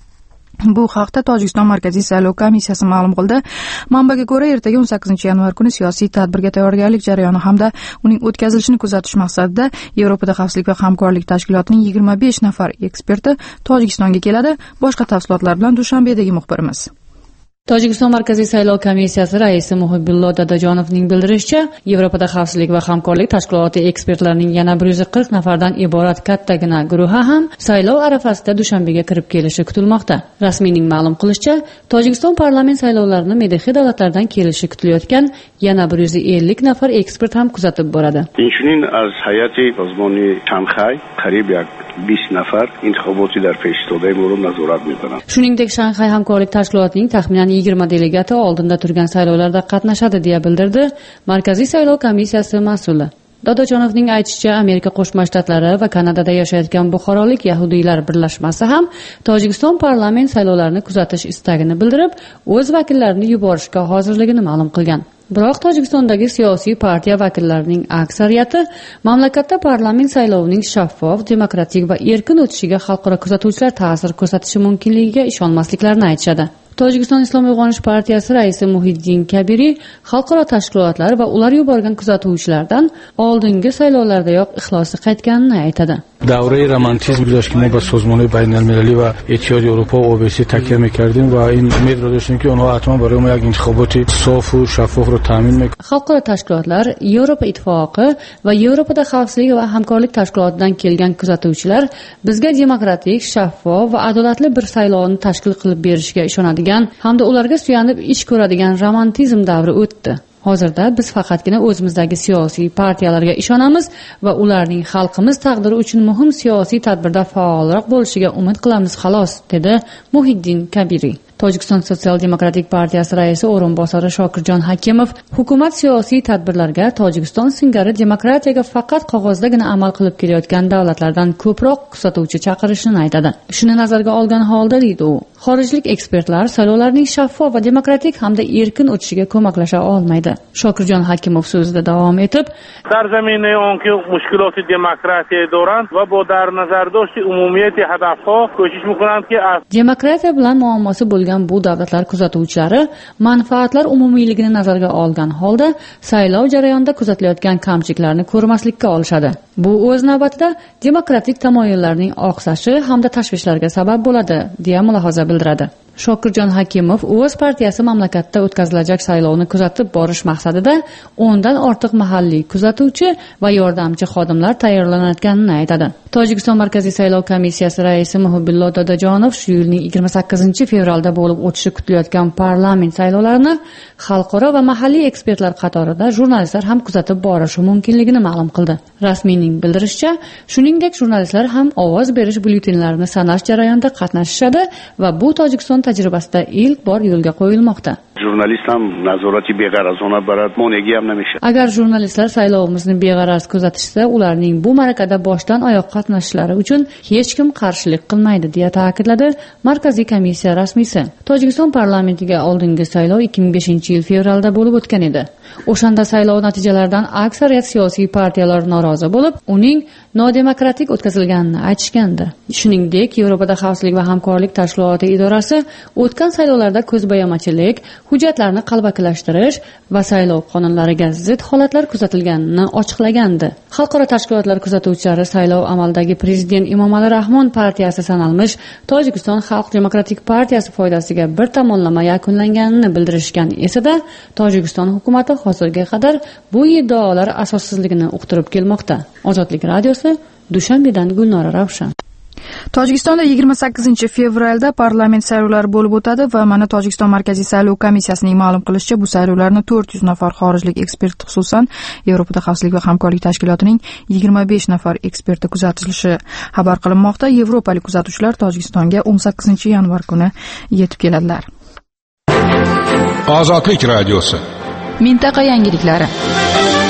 Bu haqda Tojikiston Markaziy saylov komissiyasi ma'lum qildi. Manbaga ko'ra, ertaga o'n sakkizinchi yanvar kuni siyosiy tadbirga tayyorgarlik jarayoni hamda uning o'tkazilishini kuzatish maqsadida Yevropada xavfsizlik va hamkorlik tashkilotining yigirma besh nafar eksperti Tojikistonga keladi. Boshqa tafsilotlar bilan Dushanbedagi muxbirimiz. Tojikiston Markaziy saylov komissiyasi raisi Muhibbillo Dadajonovning bildirishicha, Yevropada xavfsizlik va hamkorlik tashkiloti ekspertlarining yana bir yuz qirq nafardan iborat kattagina guruhi ham saylov arafasida Dushanbega kirib kelishi kutilmoqda. Rasmiyning ma'lum qilishicha, Tojikiston parlament saylovlarini medexi davlatlardan kelishi kutilayotgan yana bir yuz ellik nafar ekspert ham kuzatib boradi. Inchunin az hayati sozmoni Shanxay qariyb بیست نفر انتخاباتی در پیش داده مورد nazorat میکنند. Shuningdek, Shanxay hamkorlik tashkilotining taxminan yigirma delegati oldinda turgan saylovlarda qatnashadi deya bildirdi Markaziy saylov komissiyasi mas'uli. Dadajonovning aytishicha, Amerika Qo'shma Shtatlari va Kanadada yashayotgan buxorolik yahudiylar birlashmasi ham Tojikiston parlament saylovlarini kuzatish istagini bildirib, o'z vakillarini yuborishga hozirligini ma'lum qilgan. Biroq Tojikistondagi siyosiy partiya vakillarining aksariyati mamlakatda parlament saylovining shaffof, demokratik va erkin o'tishiga xalqaro kuzatuvchilar ta'sir ko'rsatishi mumkinligiga ishonmasliklarini aytishadi. Tojikiston Islom uyg'onish partiyasi raisi Muhiddin Kabiri xalqaro tashkilotlar va ular yuborgan kuzatuvchilardan oldingi saylovlardayoq ixlosi qaytganini aytadi. دوره رمانتیسم گذاشت که ما با سازمان‌های بین‌المللی و اتحادیه اروپا و اوبسی تکیه می‌کردیم و این امید رو داشتیم که اونها حتما برای ما یک انتخابات صاف و شفاف رو تامین می‌کنند. Xalqaro tashkilotlar, Yevropa ittifoqi va Yevropada xavfsizlik va hamkorlik tashkilotidan kelgan kuzatuvchilar bizga demokratik, shaffof va adolatli bir saylovni tashkil qilib berishiga ishonadigan hamda ularga suyanib ish ko'radigan romantizm davri o'tdi. Hozirda biz faqatgina o'zimizdagi siyosiy partiyalarga ishonamiz va ularning xalqimiz taqdiri uchun muhim siyosiy tadbirda faolroq bo'lishiga umid qilamiz xolos, dedi Muhiddin Kabiri. Tojikiston Sotsial-demokratik partiyasi raisi o'rinbosari Shokirjon Hakimov hukumat siyosiy tadbirlarga Tojikiston singari demokratiyaga faqat qog'ozdagina amal qilib kelayotgan davlatlardan ko'proq kuzatuvchi chaqirishini aytadi. Shuni nazarga olgan holda, deydi u, xorijlik ekspertlar saylovlarning shaffof va demokratik hamda erkin o'tishiga ko'maklasha olmaydi. Shokirjon Hakimov so'zida davom etib, در زمینه آنکه مشکلات دموکراسی دارند و با در نظر داشت عمومیت هدفها کوشش می‌کنند که demokratiya bilan muammosi bo'lgan bu davlatlar kuzatuvchilari manfaatlar umumiyligini nazarga olgan holda saylov jarayonida kuzatilayotgan kamchiliklarni ko'rmaslikka olishadi. Bu o'z navbatida demokratik tamoyillarning oqsashi hamda tashvishlarga sabab bo'ladi, deya mulohaza bildiradi. Shokirjon Hakimov o'z partiyasi mamlakatda o'tkazilajak saylovni kuzatib borish maqsadida o'ndan ortiq mahalliy kuzatuvchi va yordamchi xodimlar tayyorlanayotganini aytadi. Tojikiston Markaziy saylov komissiyasi raisi Muhibbillo Dadajonov shu yilning yigirma sakkizinchi fevralda bo'lib o'tishi kutilayotgan parlament saylovlarini xalqaro va mahalliy ekspertlar qatorida jurnalistlar ham kuzatib borishi mumkinligini ma'lum qildi. Rasmiyning bildirishicha, shuningdek jurnalistlar ham ovoz berish byulletenlarini sanash jarayonida qatnashishadi va bu Tojikiston tajribasida ilk bor yo'lga qo'yilmoqda. Jurnalist ham nazorati beg'arazona barad monegi ham namishi. Agar jurnalistlar saylovimizni beg'araz kuzatishsa, ularning bu ma'rakada boshdan oyoq qatnashishlari uchun hech kim qarshilik qilmaydi, deya ta'kidladi Markaziy komissiya rasmiysi. Tojikiston parlamentiga oldingi saylov ikki ming beshinchi yil fevralda bo'lib o'tgan edi. O'shanda saylov natijalaridan aksariyat siyosiy partiyalar norozi bo'lib, uning nodemokratik o'tkazilganini aytishgandi. Shuningdek, Yevropada xavfsizlik va hamkorlik tashkiloti idorasi o'tgan saylovlarda ko'zbo'yamachilik, hujjatlarni qalbakilashtirish va saylov qonunlariga zid holatlar kuzatilganini ochiqlagandi. Xalqaro tashkilotlar kuzatuvchilari saylov amaldagi prezident Emomali Rahmon partiyasi sanalmish Tojikiston Xalq demokratik partiyasi foydasiga bir tomonlama yakunlanganini bildirishgan esa-da, Tojikiston hukumatati hozirga qadar bu iddaolar asossizligini uqtirib kelmoqda. Ozodlik radiosi, Dushanbedan Gulnora Ravshan. Tojikistonda yigirma sakkizinchi fevralda parlament saylovlari bo'lib o'tadi va mana Tojikiston Markaziy saylov komissiyasining ma'lum qilishicha, bu saylovlarni to'rt yuz nafar xorijlik ekspert, xususan Yevropada xavfsizlik va hamkorlik tashkilotining yigirma besh nafar eksperti kuzatilishi xabar qilinmoqda. Yevropalik kuzatuvchilar Tojikistonga o'n sakkizinchi yanvar kuni yetib keladilar. Ozodlik radiosi. Mintaqa yangiliklari.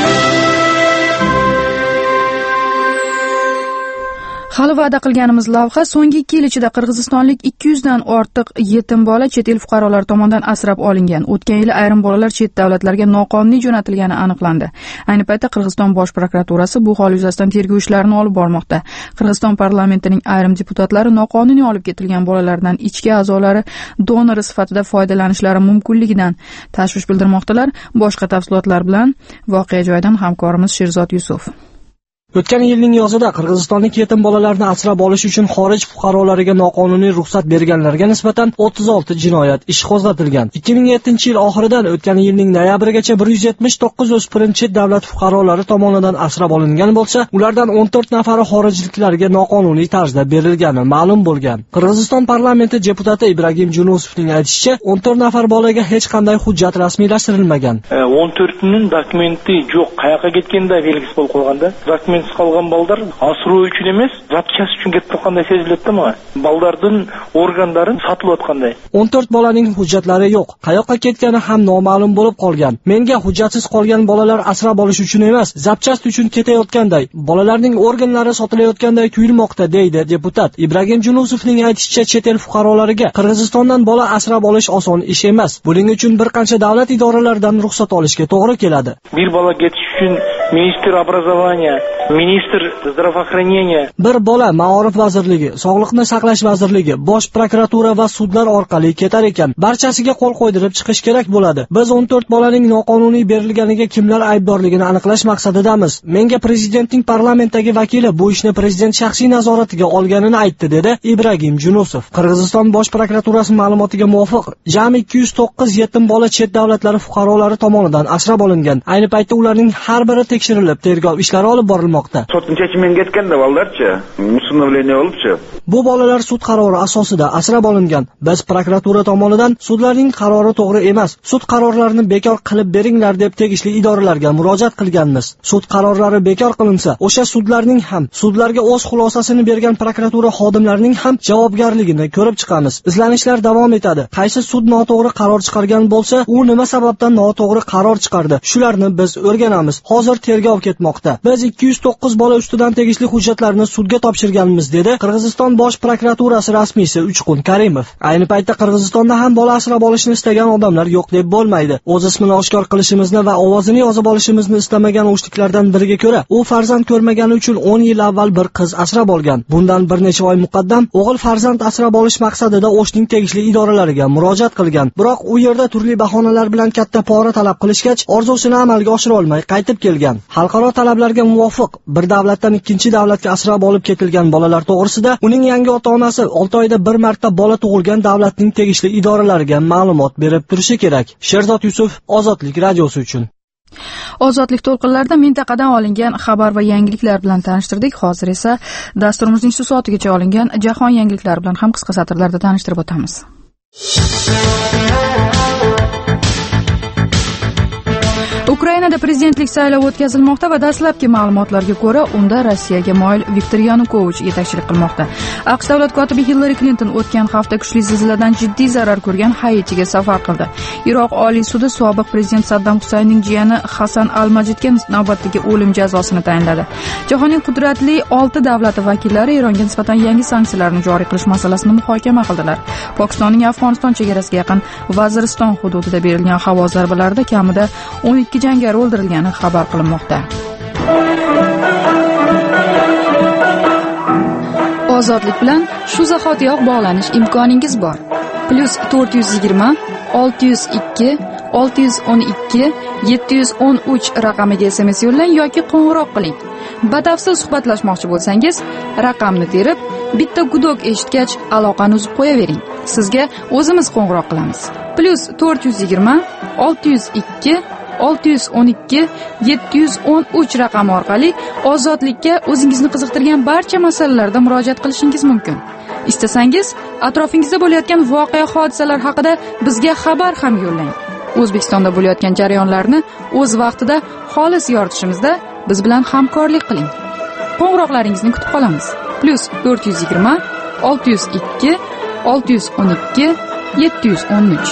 Hali va'da qilganimiz lavha so'nggi ikki yil ichida qirg'izistonlik ikki yuz dan ortiq yetim bola chet el fuqarolari tomonidan asrab olingan. O'tgan yili ayrim bolalar chet davlatlarga noqonuniy jo'natilgani aniqlandi. Ayni paytda Qirg'iziston bosh prokuraturasi bu hol yuzasidan tergov ishlarini olib bormoqda. Qirg'iziston parlamentining ayrim deputatlari noqonuniy olib ketilgan bolalardan ichki a'zolari donori sifatida foydalanishlari mumkinligidan tashvish bildirmoqdalar. Boshqa tafsilotlar bilan voqea joyidan hamkorimiz Sherzod Yusuf. O'tgan yilning yozida qirg'izistonlik yetim bolalarni asrab olish uchun xorij fuqarolariga noqonuniy ruxsat berganlarga nisbatan o'ttiz olti jinoyat ishi qo'zg'atilgan. ikki ming yettinchi yil oxiridan o'tgan yilning noyabrigacha bir yuz yetmish to'qqiz o'spirin chet davlat fuqarolari tomonidan asrab olingan bo'lsa, ulardan o'n to'rt nafari xorijliklarga noqonuniy tarzda berilgani ma'lum bo'lgan. Qirg'iziston parlamenti deputati Ibragim Junusovning aytishicha, o'n to'rt nafar bolaga hech qanday hujjat rasmiylashtirilmagan. o'n to'rtining dokumenti yo'q, qayoqqa ketganda belgisi bo'lib qolganda, dokument qolgan balдар asroo uchun emas, zapchas uchun ketib qolganday seziladimi? Baldarning organlari sotilayotganday. o'n to'rt bolaning hujjatlari yo'q. Qayoqqa ketgani ham noma'lum bo'lib qolgan. Menga hujjatsiz qolgan bolalar asrab olish uchun emas, zapchast uchun ketayotganday, bolalarning organlari sotilayotganday tuyulmoqda, deydi deputat. Ibragim Junusovning aytishicha, chet el fuqarolariga Qirg'izistondan bola asrab olish oson ish emas. Buning uchun bir qancha davlat idoralaridan ruxsat olishga to'g'ri keladi. Bir bola ketish uchun ministr образования, ministr здравоохранения, bir bola Maorif vazirligi, Sog'liqni saqlash vazirligi, bosh prokuratura va sudlar orqali ketar ekan, barchasiga qo'l qo'ydirib chiqish kerak bo'ladi. Biz o'n to'rt bolaning noqonuniy berilganiga kimlar aybdorligini aniqlash maqsadidamiz. Menga prezidentning parlamentdagi vakili bu ishni prezident shaxsiy nazoratiga olganini aytdi, dedi Ibragim Junusov. Qirg'iziston bosh prokuraturasi ma'lumotiga muvofiq, jami ikki yuz to'qqiz yetim bola chet davlatlari fuqarolari tomonidan asrab olingan. Ayni paytda ularning har biri tekshirilib, tergov ishlari olib borilmoqda. Sotning chechimiga ketganda bolalarchi, musulmonlarga olibchi. Bu bolalar sud qarori asosida asrab olingan. Biz prokuratura tomonidan sudlarning qarori to'g'ri emas, sud qarorlarini bekor qilib beringlar deb tegishli idoralarga murojaat qilganmiz. Sud qarorlari bekor qilinsa, o'sha sudlarning ham, sudlarga o'z xulosasini bergan prokuratura xodimlarining ham javobgarligini ko'rib chiqamiz. Izlanishlar davom etadi. Qaysi sud noto'g'ri qaror chiqargan bo'lsa, u nima sababdan noto'g'ri qaror chiqardi? Shularni biz o'rganamiz. Hozir tergov ketmoqda. Biz ikki yuz to'qqiz bola ustidan tegishli hujjatlarni sudga topshirganmiz, dedi Qirg'iziston bosh prokuraturasi rasmiysi Uchqun Karimov. Ayni paytda Qirg'izistonda ham bola asrab olishni istagan odamlar yo'q deb bo'lmaydi. O'z ismini oshkor qilishimizni va ovozini yozib olishimizni istamagan o'shliklardan biriga ko'ra, u farzand ko'rmagani uchun o'n yil avval bir qiz asrab olgan. Bundan bir necha oy muqaddam o'g'il farzand asrab olish maqsadida o'shning tegishli idoralariga murojaat qilgan. Biroq u yerda turli bahonalar bilan katta pora talab qilishgach, orzusini amalga oshira olmay qaytib kelgan. Xalqaro talablarga muvofiq bir davlatdan ikkinchi davlatga asrab olib ketilgan bolalar to'g'risida uning yangi ota-onasi olti oyda bir marta bola tug'ilgan davlatning tegishli idoralariga ma'lumot berib turishi kerak. Sherzod Yusuf, Ozodlik radiosi uchun. Ozodlik to'lqinlarida mintaqadan olingan xabar va yangiliklar bilan tanishtirdik. Hozir esa dasturimizning shu soatigacha olingan jahon yangiliklari bilan ham qisqa satrlarda tanishtirib o'tamiz. Ukrainada prezidentlik saylovi o'tkazilmoqda va dastlabki ma'lumotlarga ko'ra, unda Rossiyaga moyil Viktor Yanukovich yetakchilik qilmoqda. AQSh davlat kotibi Hillary Clinton o'tgan hafta kuchli zilziladan jiddiy zarar ko'rgan Haitiga safar qildi. Iroq Oliy sudi sobiq prezident Saddam Husaynning jiyani Hasan al-Majidga navbatdagi o'lim jazosini tayinladi. Jahonning qudratli olti davlati vakillari Eronga nisbatan yangi sanksiyalarni joriy qilish masalasini muhokama qildilar. Pokistonning Afg'oniston chegarasiga yaqin Vaziriston hududida berilgan havo zarbalarida kamida o'n ikki jangari o'ldirilgani xabar qilinmoqda. Ozodlik bilan shu zahotiyoq bog'lanish imkoningiz bor. Plus to'rt yuz yigirma olti yuz ikki olti yuz o'n ikki yetti yuz o'n uch raqamiga S M S yo'llang yoki qo'ng'iroq qiling. Batafsil suhbatlashmoqchi bo'lsangiz, raqamni terib, bitta gudok eshitgach aloqani uzib qo'yavering. Sizga o'zimiz qo'ng'iroq qilamiz. Plus to'rt yuz yigirma olti yuz ikki olti yuz o'n ikki yetti yuz o'n uch raqami orqali ozodlikka o'zingizni qiziqtirgan barcha masalalarda murojaat qilishingiz mumkin. Istasangiz, atrofingizda bo'layotgan voqea hodisalar haqida bizga xabar ham yo'llang. O'zbekistonda bo'layotgan jarayonlarni o'z vaqtida xolis yoritishimizda biz bilan hamkorlik qiling. Qo'ng'iroqlaringizni kutib qolamiz. Plus to'rt yuz yigirma olti yuz ikki olti yuz o'n ikki yetti yuz o'n uch.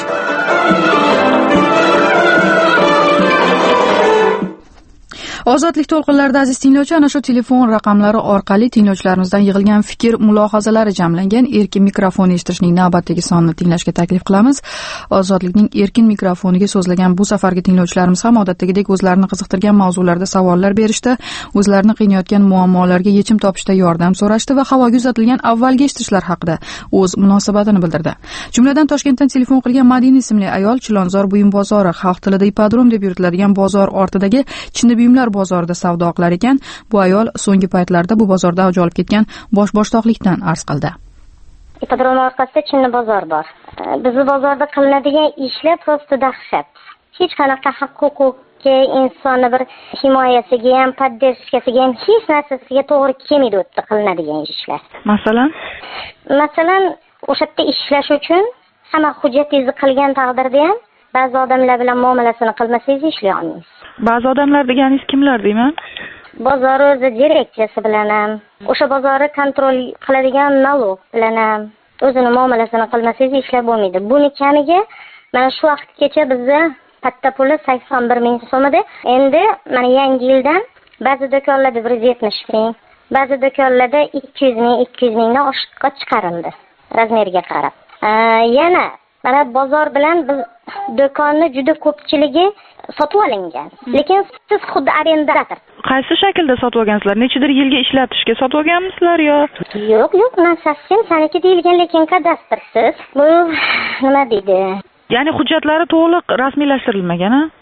Ozodlik to'lqinlarida aziz tinglovchi, ana shu telefon raqamlari orqali tinglovchilarimizdan yig'ilgan fikr mulohazalari jamlangan erkin mikrofon eshitishning navbatdagi sonini tinglashga taklif qilamiz. Ozodlikning erkin mikrofoniga so'zlagan bu safargi tinglovchilarimiz ham odatdagidek o'zlarini qiziqtirgan mavzularda savollar berishdi, o'zlarini qiynayotgan muammolarga yechim topishda yordam so'rashdi va havoga uzatilgan avvalgi eshitishlar haqida o'z munosabatini bildirdi. Jumladan Toshkentdan telefon qilgan Madina ismli ayol Chilonzor buyum bozori, xalq tilida ipodrom deb yuritiladigan bozor ortidagi chinni buyumlar bozorida savdo qilar ekan. Bu ayol so'nggi paytlarda bu bozorda avj olib ketgan bosh-boshdoqlikdan arz qildi. Ipodrom orqasida chinni bozor bor. Bizni bozorda qilinadigan ishlar prosta dahshat. Hech qanaqa haq-huquqqa, insonni bir himoyasiga ham, poddershkasiga ham hech narsasiga to'g'ri kelmaydi o'tda qilinadigan ishlar. Masalan, masalan, o'sha yerda ishlash uchun hamma hujjatingizni qilgan taqdirda ham ba'zi odamlar bilan muomalasini qilmasangiz ishlay olmaysiz. Ba'zi odamlar deganingiz kimlar deyman? Bozor o'zi direksiyasi bilan ham, o'sha bozorni kontrol qiladigan nalog bilan ham o'zini muomalasini qilmasangiz ishlab bo'lmaydi. Buni kamiga mana shu vaqtgacha bizda patta puli sakson bir ming so'm edi. Endi mana yangi yildan ba'zi do'konlarda bir yuz yetmish ming, ba'zi do'konlarda ikki yuz ming, ikki yuz mingdan oshiqqa chiqarildi razmeriga qarab. Yana mana bozor bilan biz do'konni juda ko'pchiligi sotib olingan. Lekin siz xuddi arendator. Qaysi shaklda sotib olgansizlar? Nechidir yilga ishlatishga sotib olganmisizlar yo? Yo'q, yo'q, men sassim saniki deyilgan, lekin kadastrsiz. Bu nima deydi? Ya'ni hujjatlari to'liq rasmiylashtirilmagan, ha?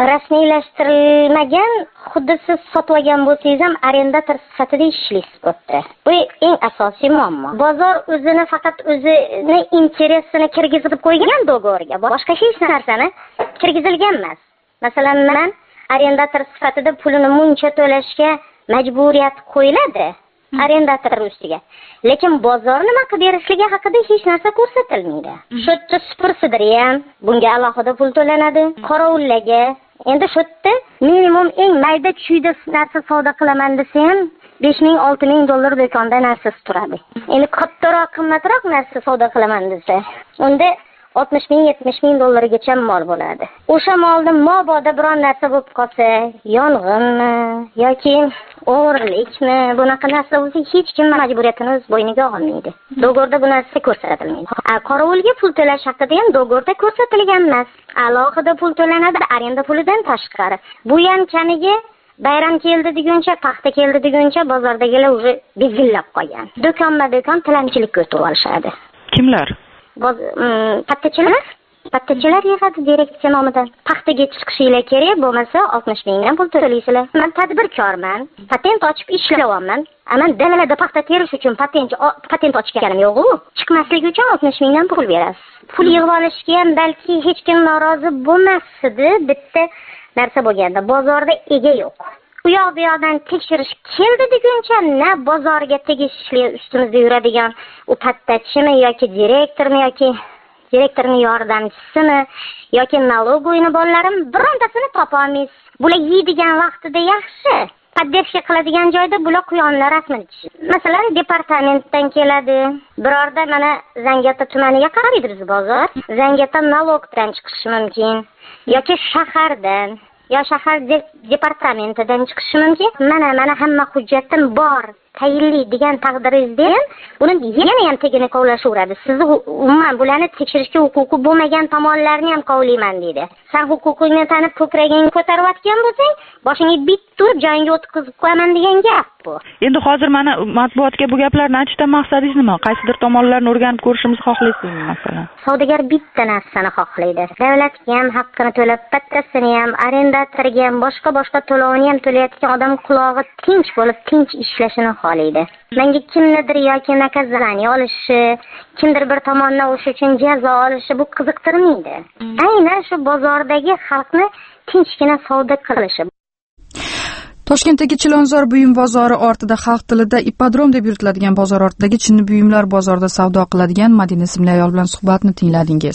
Rasmiylashtirilmagan, xuddi siz sotib olgan bo'lsangiz ham arendator sifatida ishlaysiz bo'pti. Bu eng asosiy muammo. Bozor o'zini faqat o'zini interesini kirgizib qo'ygan do'g'orga, boshqa hech narsani kirgizilgan emas. Masalan, men arendator sifatida pulini muncha to'lashga majburiyat qo'yiladi arendator ustiga. Lekin bozor nima qilib berishligi haqida hech narsa ko'rsatilmaydi. Shu yerda supursidir ham, bunga alohida pul to'lanadi. Qorovullaga endi shu yerda minimum eng mayda chuyda narsa savdo qilaman desa ham besh ming olti ming dollar do'konda narsasi turadi. Endi kattaroq, qimmatroq narsa savdo qilaman desa, unda oltmish ming yetmish ming dollargacha mol bo'ladi. O'sha molni mabodo biron narsa bo'lib qolsa, yong'inmi yoki o'g'irlikmi, bunaqa narsa bo'lsa hech kim majburiyatini o'z bo'yniga olmaydi. Do'g'orda bu narsa ko'rsatilmaydi. Qorovulga pul to'lash haqida ham do'g'orda ko'rsatilgan emas. Alohida pul to'lanadi arenda pulidan tashqari. Bu ham kamiga bayram keldi deguncha, paxta keldi deguncha bozordagilar уже belgilab qo'ygan. Do'konma-do'kon tilanchilikka o'tib olishadi. Kimlar? Pattachilar, pattachilar yig'adi direksiya nomidan. Paxtaga chiqishinglar kerak, bo'lmasa oltmish mingdan pul to'laysizlar. Men tadbirkorman, patent ochib ishlayapman. Men dalada paxta terish uchun patent patent ochganim yo'q-ku. Chiqmaslik uchun oltmish mingdan pul berasiz. Pul yig'ib olishga ham balki hech kim norozi bo'lmasdi, bitta narsa bo'lganda, bozorda ega yo'q. U yoq bu yoqdan tekshirish keldi deguncha na bozorga tegishli ustimizda yuradigan u pattachimi yoki direktormi yoki direktorning yordamchisimi yoki налоговыйni bolalarim birontasini topa olmaysiz. Bular yeydigan vaqtida yaxshi, poddershka qiladigan joyda bular quyonlar rasmini chiqadi. Masalan, departamentdan keladi. Birorda mana Zangiota tumaniga qaraydi biz bozor. Zangiota налогdan chiqishi mumkin yoki shahardan ya shahar departamentidan chiqishi mumkin. Mana mana hamma hujjatim bor, tayinli degan taqdiringizda ham uni yana ham tegini qovlashaveradi. Sizni umuman bularni tekshirishga huquqi bo'lmagan tomonlarni ham qovlayman deydi. Sen huquqingni tanib ko'kragingni ko'tarayotgan bo'lsang, boshingga bit turib joyingga o'tkazib qo'yaman degan gap bu. Endi hozir mana matbuotga bu gaplarni aytishdan maqsadingiz nima? Qaysidir tomonlarni o'rganib ko'rishimizni xohlaysizmi masalan? Savdogar bitta narsani xohlaydi. Davlatga ham haqqini to'lab, pattasini ham, arendatorga ham, boshqa-boshqa to'lovini ham to'layotgan odam qulog'i tinch bo'lib, tinch ishlashini xohlaydi. Menga kimnidir yoki nakazalani olishi, kimdir bir tomondan o'sha uchun jazo olishi bu qiziqtirmaydi. Aynan shu bozordagi xalqni tinchgina savdo qilishi. Toshkentdagi Chilonzor buyum bozori ortida xalq tilida ipodrom deb yuritiladigan bozor ortidagi chinni buyumlar bozorida savdo qiladigan Madina ismli ayol bilan suhbatni tingladingiz.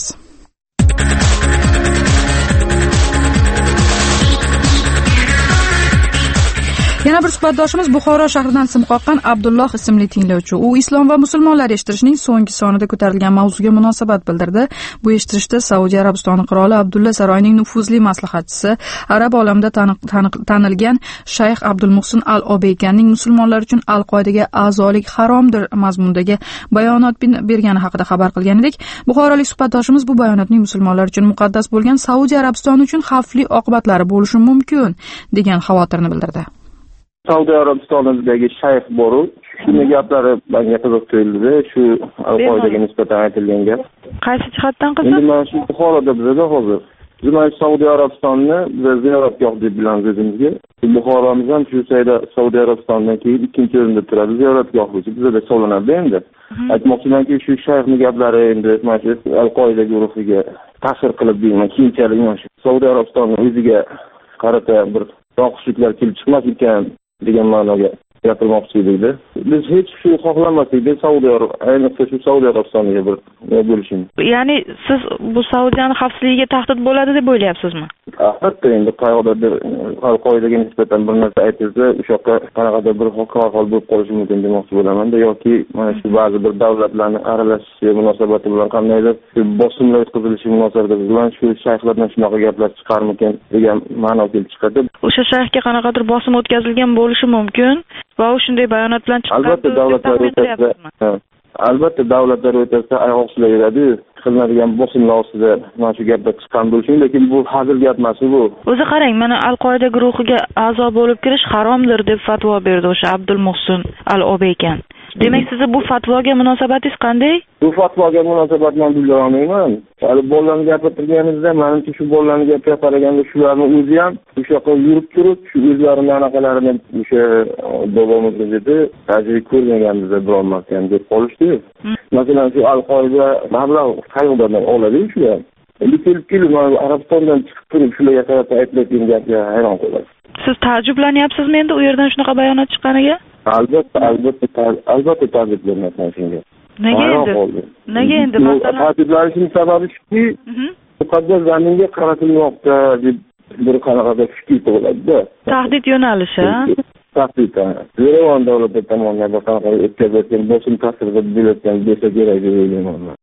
Yana bir suhbatdoshimiz Buxoro shahridan sim qoqqan Abdulloh ismli tinglovchi. U islom va musulmonlar eshittirishning so'nggi sonida ko'tarilgan mavzuga munosabat bildirdi. Bu eshittirishda Saudiya Arabistoni qiroli Abdulla saroyining nufuzli maslahatchisi, arab olamida tanilgan Shayx Abdulmuhsin al-Obeykanning musulmonlar uchun al-Qoidaga a'zolik haromdir mazmundagi bayonot bergani haqida xabar qilgan edik. Buxorolik suhbatdoshimiz bu bayonotning musulmonlar uchun muqaddas bo'lgan Saudiya Arabistoni uchun xavfli oqibatlari bo'lishi mumkin degan xavotirni bildirdi. Saudiya Arabistonidagi shayx boru shuni gaplari menga qiziq tuyuldi. Shu al-Qoidaga nisbatan aytilgan gap. Qaysi jihatdan qiziq? Endi mana shu Buxoroda bizda hozir Demak, Saudiya Arabistonni biz ziyoratgoh deb bilamiz o'zimizga. Buxoromiz ham shu sayda Saudiya Arabistonidan keyin ikkinchi o'rinda turadi, ziyoratgoh bo'lsa bizda hisoblanadi endi. Aytmoqchimanki, shu shayxning gaplari endi mana shu al-Qoida guruhiga ta'sir qilib deyman, keyinchalik mana shu Saudiya Arabistonining o'ziga qarata bir noxushliklar kelib chiqmas ekan degan ma'noga gapirmoqchi edik-da. Biz hech shu xohlamasak-da Saudiya, ayniqsa shu Saudiya Arabistoniga bir nima bo'lishini. Ya'ni siz bu Saudiyaning xavfsizligiga tahdid bo'ladi deb o'ylayapsizmi? Albatta, endi qayerdadir al-Qoidaga nisbatan bir narsa aytilsa, o'sha yoqqa qanaqadir bir hol bo'lib qolishi mumkin demoqchi bo'laman-da, yoki mana shu ba'zi bir davlatlarning aralashishi munosabati bilan qandaydir bosimlar o'tkazilishi munosabati bilan shu shayxlardan shunaqa gaplar chiqarmikan degan ma'no kelib chiqadi. O'sha shayxga qanaqadir bosim o'tkazilgan bo'lishi mumkin. Va u shunday bayonot bilan chiqqan. Albatta davlatlar o'rtasida, albatta davlatlar o'rtasida oyoq ostida yuradi. Qilinadigan bosimlar ostida mana shu gaplar chiqqan bo'lishi, lekin bu hazil gap emas bu. O'zi qarang, mana al-Qoida guruhiga a'zo bo'lib kirish haromdir deb fatvo berdi o'sha Abdulmuhsin al-Obeykan. Demak, sizni bu fatvoga munosabatingiz qanday? Bu fatvoga munosabatni bildira olmayman. Hali bolalarni gapirganingizda, menimcha shu bolalarni gapga qaraganda shularning o'zi ham o'sha yoqqa yurib turib, shu o'zlarini anaqalarini o'sha bobomiz dedi, tajriba ko'rmaganmiz biror marta ham deb qolishdi. Masalan, shu al-Qoida mablag' qayerdan oladi shular? Endi kelib kelib Arabistondan chiqib turib shularga qarata aytilayotgan gapga hayron qolasiz. Siz ta'jublanayapsizmi endi u yerdan shunaqa bayonot chiqqaniga? Albatta, albatta, albatta ta'jublanmayman shunga. Nega endi? Nega endi masalan? Ta'jublanishning sababi shuki, muqaddas zaminga qaratilmoqda deb bir qanaqadir fikr tug'iladi-da. Tahdid yo'nalishi, tahdid. Yerevan davlati tomonidan bir qanaqadir o'tkazilgan bosim ta'sirida bo'layotgan bo'lsa kerak deb o'ylayman.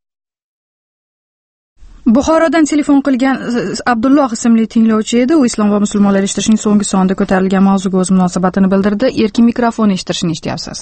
Buxorodan telefon qilgan Abdulloh ismli tinglovchi edi. U islom va musulmonlar eshittirishning so'nggi sonida ko'tarilgan mavzuga o'z munosabatini bildirdi. Erkin mikrofon eshittirishni eshityapsiz.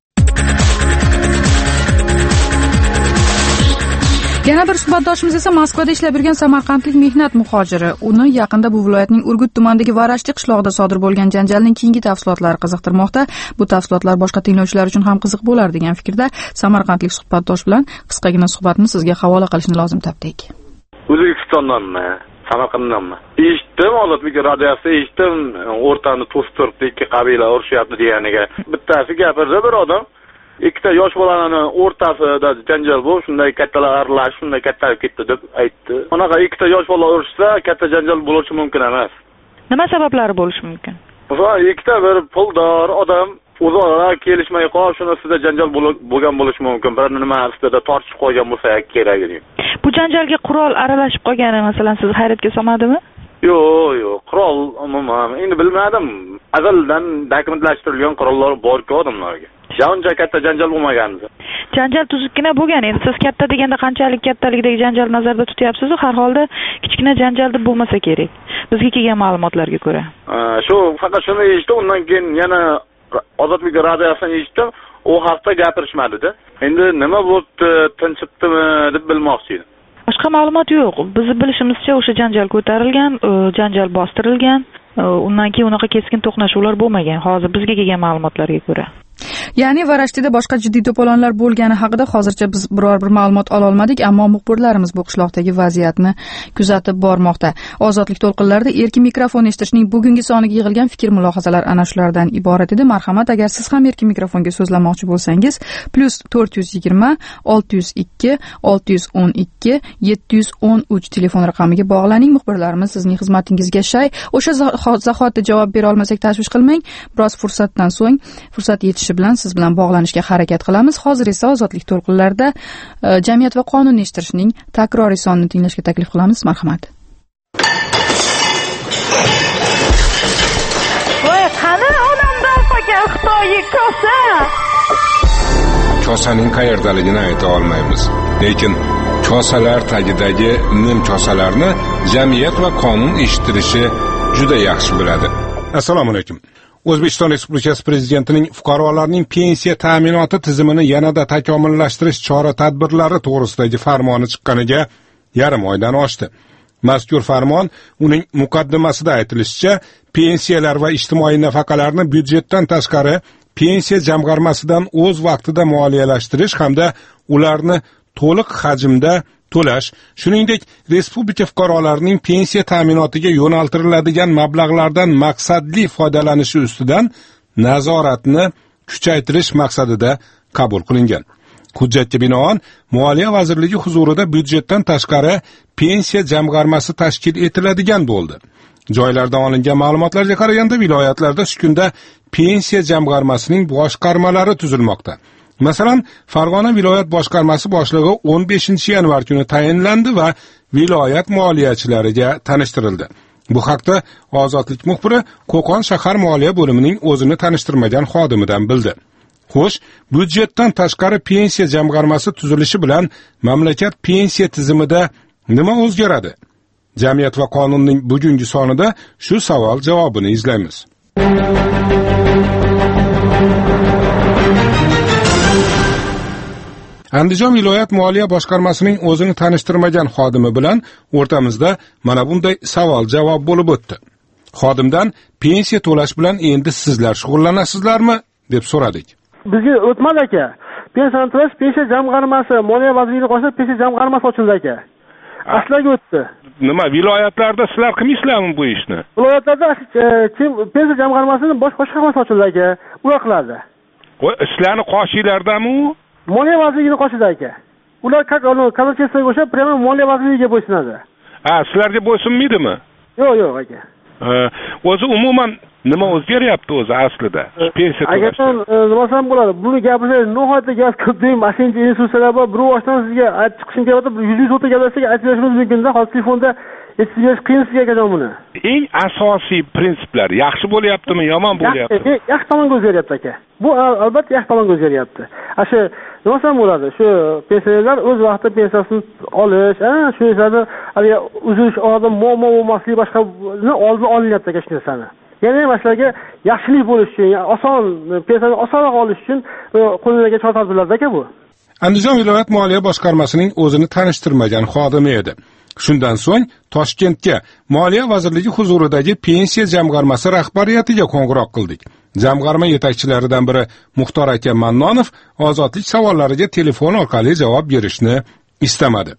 Yana bir suhbatdoshimiz esa Moskvada ishlab yurgan samarqandlik mehnat muhojiri. Uni yaqinda bu viloyatning Urgut tumanidagi Varashchi qishlog'ida sodir bo'lgan janjalning keyingi tafsilotlari qiziqtirmoqda. Bu tafsilotlar boshqa tinglovchilar uchun ham qiziq bo'lar degan fikrda samarqandlik suhbatdosh bilan qisqagina suhbatni sizga havola qilishni lozim topdik. O'zbekistondanmi, Samarqanddanmi? Eshitdim, hozirgi radioda eshitdim, o'rtani to'sib turibdi, ikki qabila urushyapti deganiga. Bittasi gapirdi bir odam. Ikkita yosh bolalarni o'rtasida janjal bo'lib, shunday kattalar aralash, shunday kattalab ketdi deb aytdi. Unaqa ikkita yosh bola urushsa, katta janjal bo'lishi mumkin emas. Nima sabablari bo'lishi mumkin? Masalan, ikkita bir puldor odam o'zaro kelishmay qolib, shuni ustida janjal bo'lgan bo'lishi mumkin. Bir nima ustida tortishib qo'ygan bo'lsa kerak edi. Bu janjalga qurol aralashib qolgani masalan sizni hayratga solmadimi? Yo'q, yo'q, qurol umuman endi bilmadim. Azaldan dokumentlashtirilgan qurollar bor-ku odamlarga. Janjal katta janjal bo'lmagandi. Janjal tuzukkina bo'lgan. Endi siz katta deganda qanchalik kattaligidagi janjal nazarda tutyapsiz-ku, har holda kichkina janjal deb bo'lmasa kerak. Bizga kelgan ma'lumotlarga ko'ra. Shu faqat shuni eshitdim, undan keyin yana Ozodlik radiosini eshitdim. U haqda gapirishmadi-da. Endi nima bo'ldi, tinchibdimi deb bilmoqchi edim. Boshqa ma'lumot yo'q. Bizni bilishimizcha o'sha janjal ko'tarilgan, janjal bostirilgan. Undan keyin unaqa keskin to'qnashuvlar bo'lmagan. Hozir bizga kelgan ma'lumotlarga ko'ra. Ya'ni Varashtida boshqa jiddiy to'polonlar bo'lgani haqida hozircha biz biror bir ma'lumot ola olmadik, ammo muxbirlarimiz bu qishloqdagi vaziyatni kuzatib bormoqda. Ozodlik to'lqinlarida erkin mikrofon eshitishning bugungi soniga yig'ilgan fikr mulohazalar ana shulardan iborat edi. Marhamat, agar siz ham erkin mikrofonga so'zlamoqchi bo'lsangiz, plus to'rt yuz yigirma olti yuz ikki olti yuz o'n ikki yetti yuz o'n uch telefon raqamiga bog'laning. Muxbirlarimiz sizning xizmatingizga shay. O'sha zahotda javob bera olmasak tashvish qilmang. Biroz fursatdan so'ng, fursat yetishi bilan siz bilan bog'lanishga harakat qilamiz. Hozir esa ozodlik to'lqinlarida jamiyat va qonun eshittirishning takroriy sonini tinglashga taklif qilamiz. Marhamat. Voy, qani odamlar voy kosa. Kosaning qayerdaligini ayta olmaymiz, lekin kosalar tagidagi nim kosalarni jamiyat va qonun eshittirishi juda yaxshi bo'ladi. Assalomu alaykum. O'zbekiston Respublikasi Prezidentining fuqarolarning pensiya ta'minoti tizimini yanada takomillashtirish chora-tadbirlari to'g'risidagi farmoni chiqqaniga yarim oydan oshdi. Mazkur farmon uning muqaddimasida aytilishicha, pensiyalar va ijtimoiy nafaqalarni byudjetdan tashqari pensiya jamg'armasidan o'z vaqtida moliyalashtirish hamda ularni to'liq hajmda to'lash, shuningdek, respublika fuqarolarining pensiya ta'minotiga yo'naltiriladigan mablag'lardan maqsadli foydalanishi ustidan nazoratni kuchaytirish maqsadida qabul qilingan. Hujjatga binoan Moliya vazirligi huzurida byudjetdan tashqari pensiya jamg'armasi tashkil etiladigan bo'ldi. Joylardan olingan ma'lumotlarga qaraganda, viloyatlarda shu kunda pensiya jamg'armasining boshqarmalari tuzilmoqda. Masalan, Farg'ona viloyat boshqarmasi boshlig'i o'n beshinchi yanvar kuni tayinlandi va viloyat moliyachilariga tanishtirildi. Bu haqda Ozodlik muxbiri Qo'qon shahar moliya bo'limining o'zini tanishtirmagan xodimidan bildi. Xo'sh, byudjetdan tashqari pensiya jamg'armasi tuzilishi bilan mamlakat pensiya tizimida nima o'zgaradi? Jamiyat va qonunning bugungi sonida shu savol javobini izlaymiz. Andijon viloyat moliya boshqarmasining o'zini tanishtirmagan xodimi bilan o'rtamizda mana bunday savol javob bo'lib o'tdi. Xodimdan pensiya to'lash bilan endi sizlar shug'ullanasizlarmi deb so'radik. Bizga o'tmadi aka. Pensiya to'lash pensiya jamg'armasi, moliya vazirligiga qo'shib pensiya jamg'armasi ochildi aka. Aslaga o'tdi. Nima, viloyatlarda sizlar qilmaysizlarmi bu ishni? Viloyatlarda pensiya jamg'armasining bosh boshqarmasi ochildi aka. Ular qiladi. Qo'y, sizlarning qoshinglardami u? Moliya vazirligiga qo'shadi aka. Ular kazachesiga o'xshab, prямо moliya vazirligiga bo'ysunadi. Ha, sizlarga bo'ysunmaydimi? Yo'q, yo'q aka. O'zi umuman nima o'zgaryapti o'zi aslida? Pensiya to'lashda. Agar nima ham bo'ladi? Buni gapirsak, nihoyatda gap ko'p deyim, mashinchi institutsiyalar bor. Bir boshdan sizga aytib chiqishim kerak bo'lsa, yuz yuz o'ta gaplashsak aytib berishimiz mumkin-da. Hozir telefonda aytib berish qiyin sizga akajon buni. Eng asosiy prinsiplar yaxshi bo'lyaptimi, yomon bo'lyaptimi? Yaxshi tomonga o'zgaryapti aka. Bu albatta yaxshi tomonga o'zgaryapti. Asha nima ham bo'ladi? Shu pensionerlar o'z vaqtida pensiyasini olish, shu ishlarni hali uzilish oldin muammo bo'lmasligi boshqani oldin olinyapti aka shu narsani. Ya'ni masalaga yaxshilik bo'lish uchun, oson pensiyani osonroq olish uchun qo'llanilgan chora-tadbirlar aka bu. Andijon viloyat moliya boshqarmasining o'zini tanishtirmagan xodimi edi. Shundan so'ng Toshkentga Moliya vazirligi huzuridagi pensiya jamg'armasi rahbariyatiga qo'ng'iroq qildik. Jamg'arma yetakchilaridan biri Muxtor aka Mannonov ozodlik savollariga telefon orqali javob berishni istamadi.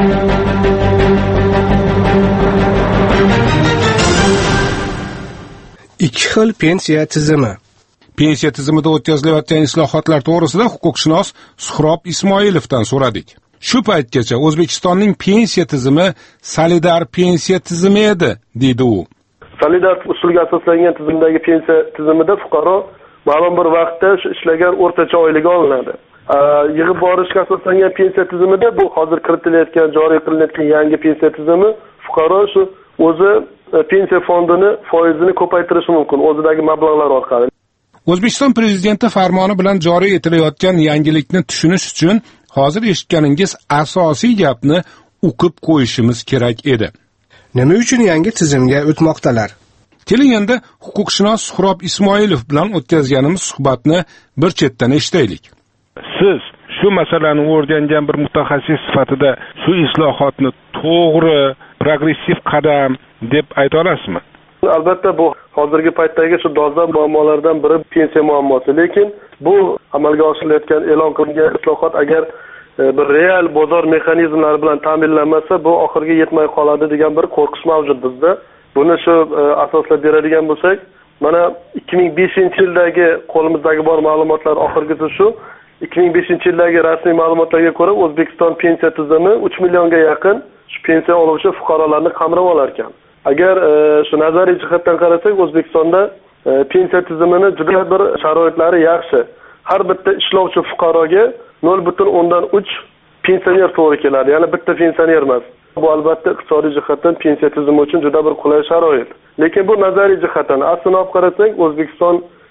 Ikki xil pensiya tizimi. Pensiya tizimida o'tkazilayotgan islohotlar to'g'risida huquqshunos Suhrob Ismoilovdan so'radik. Shu paytgacha O'zbekistonning pensiya tizimi solidar pensiya tizimi edi, deydi u. Solidar usulga asoslangan tizimdagi pensiya tizimida fuqaro ma'lum bir vaqtda ishlagan o'rtacha oyligi olinadi. Yig'ib borishga asoslangan pensiya tizimida bu hozir kiritilayotgan, joriy qilinayotgan yangi pensiya tizimi fuqaro shu o'zi pensiya fondini foizini ko'paytirishi mumkin o'zidagi mablag'lar orqali. O'zbekiston Prezidenti farmoni bilan joriy etilayotgan yangilikni tushunish uchun hozir eshitganingiz asosiy gapni o'qib qo'yishimiz kerak edi. Nima uchun yangi tizimga o'tmoqdalar? Keling endi huquqshunos Suhrob Ismoilov bilan o'tkazganimiz suhbatni bir chetdan eshitaylik. Siz shu masalani o'rgangan bir mutaxassis sifatida shu islohotni to'g'ri, progressiv qadam deb ayta olasizmi? Albatta bu hozirgi paytdagi shu dolzarb muammolardan biri pensiya muammosi, lekin bu amalga oshirilayotgan e'lon qilingan islohot agar bir real bozor mexanizmlari bilan ta'minlanmasa, bu oxirgi yetmay qoladi degan bir qo'rqish mavjud bizda. Buni shu asoslab beradigan bo'lsak, mana ikki ming beshinchi yildagi qo'limizdagi bor ma'lumotlar oxirgisi shu. ikki ming beshinchi yildagi rasmiy ma'lumotlarga ko'ra O'zbekiston pensiya tizimi uch millionga yaqin shu pensiya oluvchi fuqarolarni qamrab olar ekan. Agar shu nazariy jihatdan qarasak, O'zbekistonda pensiya tizimini juda bir sharoitlari yaxshi. Har bitta ishlovchi fuqaroga nol butun o'ndan uch pensioner to'g'ri keladi. Ya'ni bitta pensioner emas. Bu albatta iqtisodiy jihatdan pensiya tizimi uchun juda bir qulay sharoit. Lekin bu nazariy jihatdan aslini olib qarasak, O'zbekiston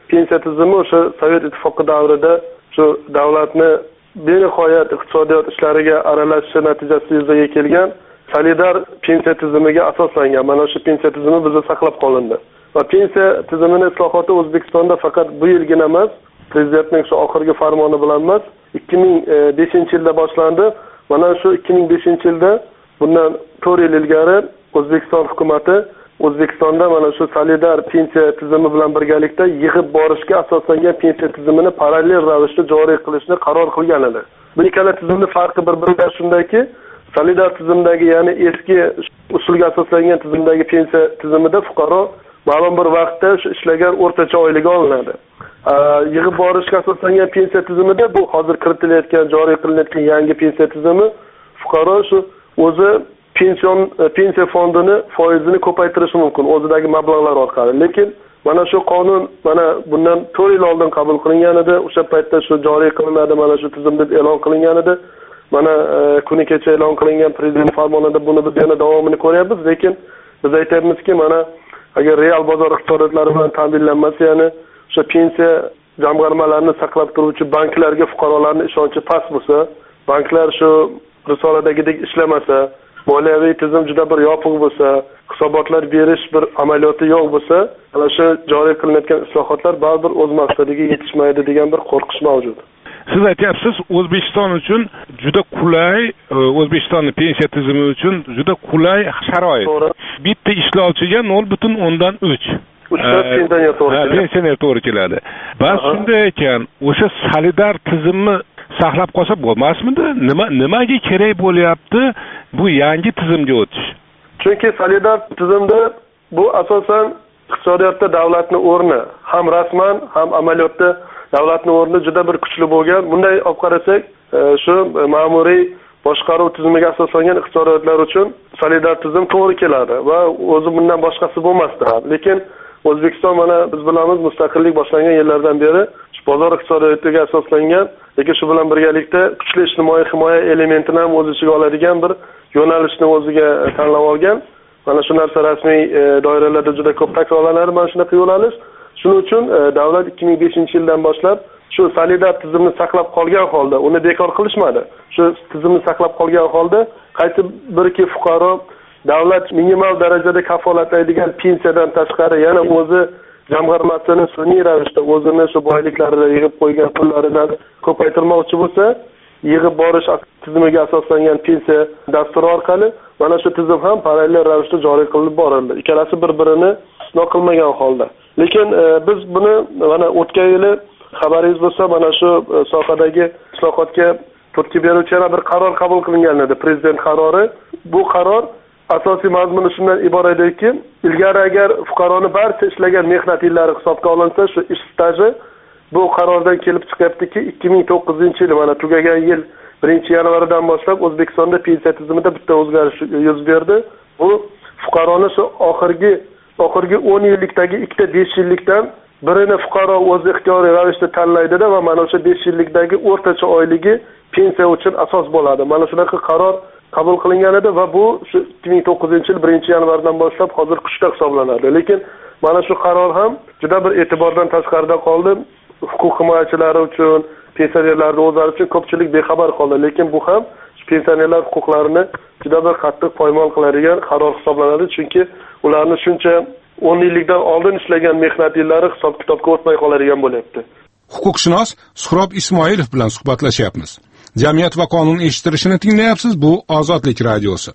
pensiya tizimi o'sha Sovet ittifoqi davrida shu davlatni benihoyat iqtisodiyot ishlariga aralashishi natijasida yuzaga kelgan solidar pensiya tizimiga asoslangan. Mana shu pensiya tizimi bizda saqlab qolindi. Va pensiya tizimini islohoti O'zbekistonda faqat bu yilgina emas, prezidentning shu oxirgi farmoni bilan emas, ikki ming beshinchi yilda boshlandi. Mana shu ikki ming beshinchi yilda bundan to'rt yil ilgari O'zbekiston hukumatı O'zbekistonda mana shu solidar pensiya tizimi bilan birgalikda yig'ib borishga asoslangan pensiya tizimini parallel ravishda joriy qilishni qaror qilgan edi. Bu ikkala tizimning farqi bir-biridan shundaki, solidar tizimdagi, ya'ni eski usulga asoslangan tizimdagi pensiya tizimida fuqaro ma'lum bir vaqtda shu ishlagan o'rtacha oyligi olinadi. Yig'ib borishga asoslangan pensiya tizimida bu hozir kiritilayotgan, joriy qilinayotgan yangi pensiya tizimi fuqaro shu o'zi pension pensiya fondini foizini ko'paytirishi mumkin o'zidagi mablag'lar orqali. Lekin mana shu qonun mana bundan to'rt yil oldin qabul qilingan edi. O'sha paytda shu joriy qilinadi, mana shu tizim deb e'lon qilingan edi. Mana kuni kecha e'lon qilingan prezident farmonida buni biz yana davomini ko'ryapmiz, lekin biz aytayapmizki, mana agar real bozor iqtisodiyotlari bilan ta'minlanmasa, ya'ni o'sha pensiya jamg'armalarini saqlab turuvchi banklarga fuqarolarning ishonchi past bo'lsa, banklar shu risoladagidek ishlamasa, moliyaviy tizim juda bir yopiq bo'lsa, hisobotlar berish bir amaliyoti yo'q bo'lsa, ana shu joriy qilinayotgan islohotlar baribir o'z maqsadiga yetishmaydi degan bir qo'rqish mavjud. Siz aytyapsiz, O'zbekiston uchun juda qulay, O'zbekistonning pensiya tizimi uchun juda qulay sharoit. Bitta ishlovchiga nol butun o'ndan uch uchta pensioner to'g'ri keladi. Pensioner to'g'ri keladi. Bas shunday ekan, o'sha solidar tizimni saqlab qolsa bo'lmasmidi? Nima nimaga kerak bo'lyapti bu yangi tizimga o'tish? Chunki solidar tizimda bu asosan iqtisodiyotda davlatning o'rni ham rasman, ham amaliyotda davlatning o'rni juda bir kuchli bo'lgan. Bunday olib qarasak, shu ma'muriy boshqaruv tizimiga asoslangan iqtisodiyotlar uchun solidar tizim to'g'ri keladi va o'zi bundan boshqasi bo'lmasdi ham. Lekin O'zbekiston mana biz bilamiz, mustaqillik boshlangan yillardan beri bozor iqtisodiyotiga asoslangan, lekin shu bilan birgalikda kuchli ijtimoiy himoya elementini ham o'z ichiga oladigan bir yo'nalishni o'ziga tanlab olgan. Mana shu narsa rasmiy doiralarda juda ko'p takrorlanadi mana shunaqa yo'nalish. Shuning uchun davlat ikki ming beshinchi yildan boshlab shu solidar tizimni saqlab qolgan holda, uni bekor qilishmadi. Shu tizimni saqlab qolgan holda qaysi birki fuqaro davlat minimal darajada kafolatlaydigan pensiyadan tashqari yana o'zi jamg'armasini sun'iy ravishda o'zini shu boyliklaridan yig'ib qo'ygan pullaridan ko'paytirmoqchi bo'lsa, yig'ib borish tizimiga asoslangan pensiya dasturi orqali mana shu tizim ham parallel ravishda joriy qilinib borildi. Ikkalasi bir-birini istisno qilmagan holda. Lekin e, biz buni mana o'tgan yili xabaringiz bo'lsa, mana shu e, sohadagi islohotga turtki beruvchi yana bir qaror qabul qilingan edi, prezident qarori. Bu qaror asosiy mazmuni shundan iborat ediki, ilgari agar fuqaroni barcha ishlagan mehnat yillari hisobga olinsa, shu ish staji bu qarordan kelib chiqyaptiki, ikki ming to'qqizinchi yil mana tugagan yil birinchi yanvaridan boshlab O'zbekistonda pensiya tizimida bitta o'zgarish yuz berdi. Bu fuqaroni shu oxirgi oxirgi o'n yillikdagi ikkita besh yillikdan birini fuqaro o'z ixtiyoriy ravishda tanlaydida va mana o'sha besh yillikdagi o'rtacha oyligi pensiya uchun asos bo'ladi. Mana shunaqa qaror qabul qilingan edi va bu shu ikki ming to'qqizinchi yil birinchi yanvardan boshlab hozir kuchda hisoblanadi. Lekin mana shu qaror ham juda bir e'tibordan tashqarida qoldi. Huquq himoyachilari uchun, pensionerlarning o'zlari uchun ko'pchilik bexabar qoldi. Lekin bu ham pensionerlar huquqlarini juda bir qattiq poymol qiladigan qaror hisoblanadi, chunki ularni shuncha o'n yillikdan oldin ishlagan mehnat yillari hisob-kitobga o'tmay qoladigan bo'lyapti. Huquqshunos Suhrob Ismoilov bilan suhbatlashyapmiz. Jamiyat va qonun eshittirishini tinglayapsiz. Bu Ozodlik radiosi.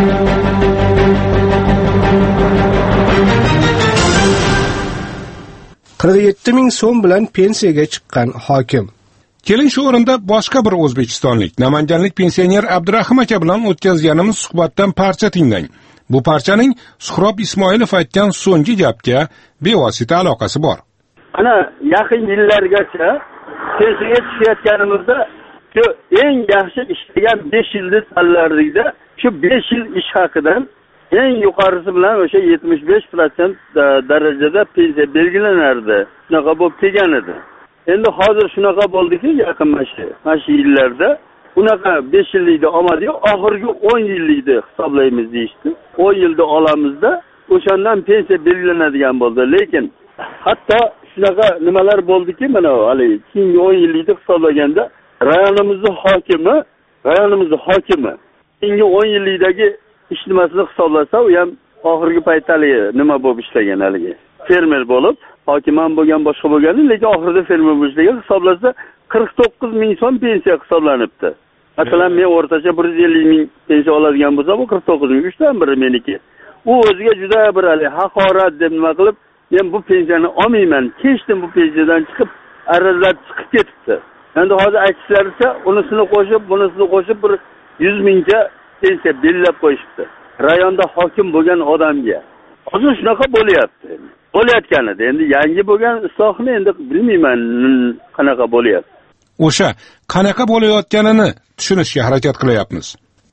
qirq yetti ming so'm bilan pensiyaga chiqqan hokim. Keling shu o'rinda boshqa bir o'zbekistonlik, namanganlik pensioner Abdurahim aka bilan o'tkazganimiz suhbatdan parcha tinglang. Bu parchaning Suhrob Ismoilov aytgan so'nggi gapga bevosita aloqasi bor. Ana yaqin yillargacha pensiyaga chiqayotganimizda shu eng yaxshi ishlagan besh yilni tanlardikda, shu besh yil ish haqidan eng yuqorisi bilan o'sha yetmish besh foiz darajada pensiya belgilanardi. Shunaqa bo'lib kelgan edi. Endi hozir shunaqa bo'ldiki, yaqin mashi, mashi yillarda unaqa besh yillikda olmadi-yu, oxirgi o'n yillikda hisoblaymiz deyishdi. o'n yilda olamizda o'shandan pensiya belgilanadigan bo'ldi. Lekin hatto shunaqa nimalar bo'ldiki, mana hali keyingi o'n yillikda hisoblaganda rayonimizning hokimi, rayonimizning hokimi keyingi o'n yillikdagi ish nimasini hisoblasa, u ham oxirgi paytda nima bo'lib ishlagan haligi fermer bo'lib, hokim ham bo'lgan, boshqa bo'lgan, lekin oxirida fermer bo'lib ishlagan hisoblasa qirq to'qqiz ming so'm pensiya hisoblanibdi. Masalan, men o'rtacha bir yuz ellik ming pensiya oladigan bo'lsam, u qirq to'qqiz ming uchdan biri meniki. U o'ziga juda bir hali haqorat deb nima qilib, men bu pensiyani olmayman, kechdim bu pensiyadan chiqib, arazlab chiqib ketibdi. Endi hozir aytishlaricha, unisini qo'shib, bunisini qo'shib bir yuz mingcha pensiya belgilab qo'yishibdi. Rayonda hokim bo'lgan odamga. Hozir shunaqa bo'lyapti. Bo'layotganida endi yangi bo'lgan islohni endi bilmayman qanaqa bo'lyapti. O'sha qanaqa bo'layotganini tushunishga harakat qilyapmiz.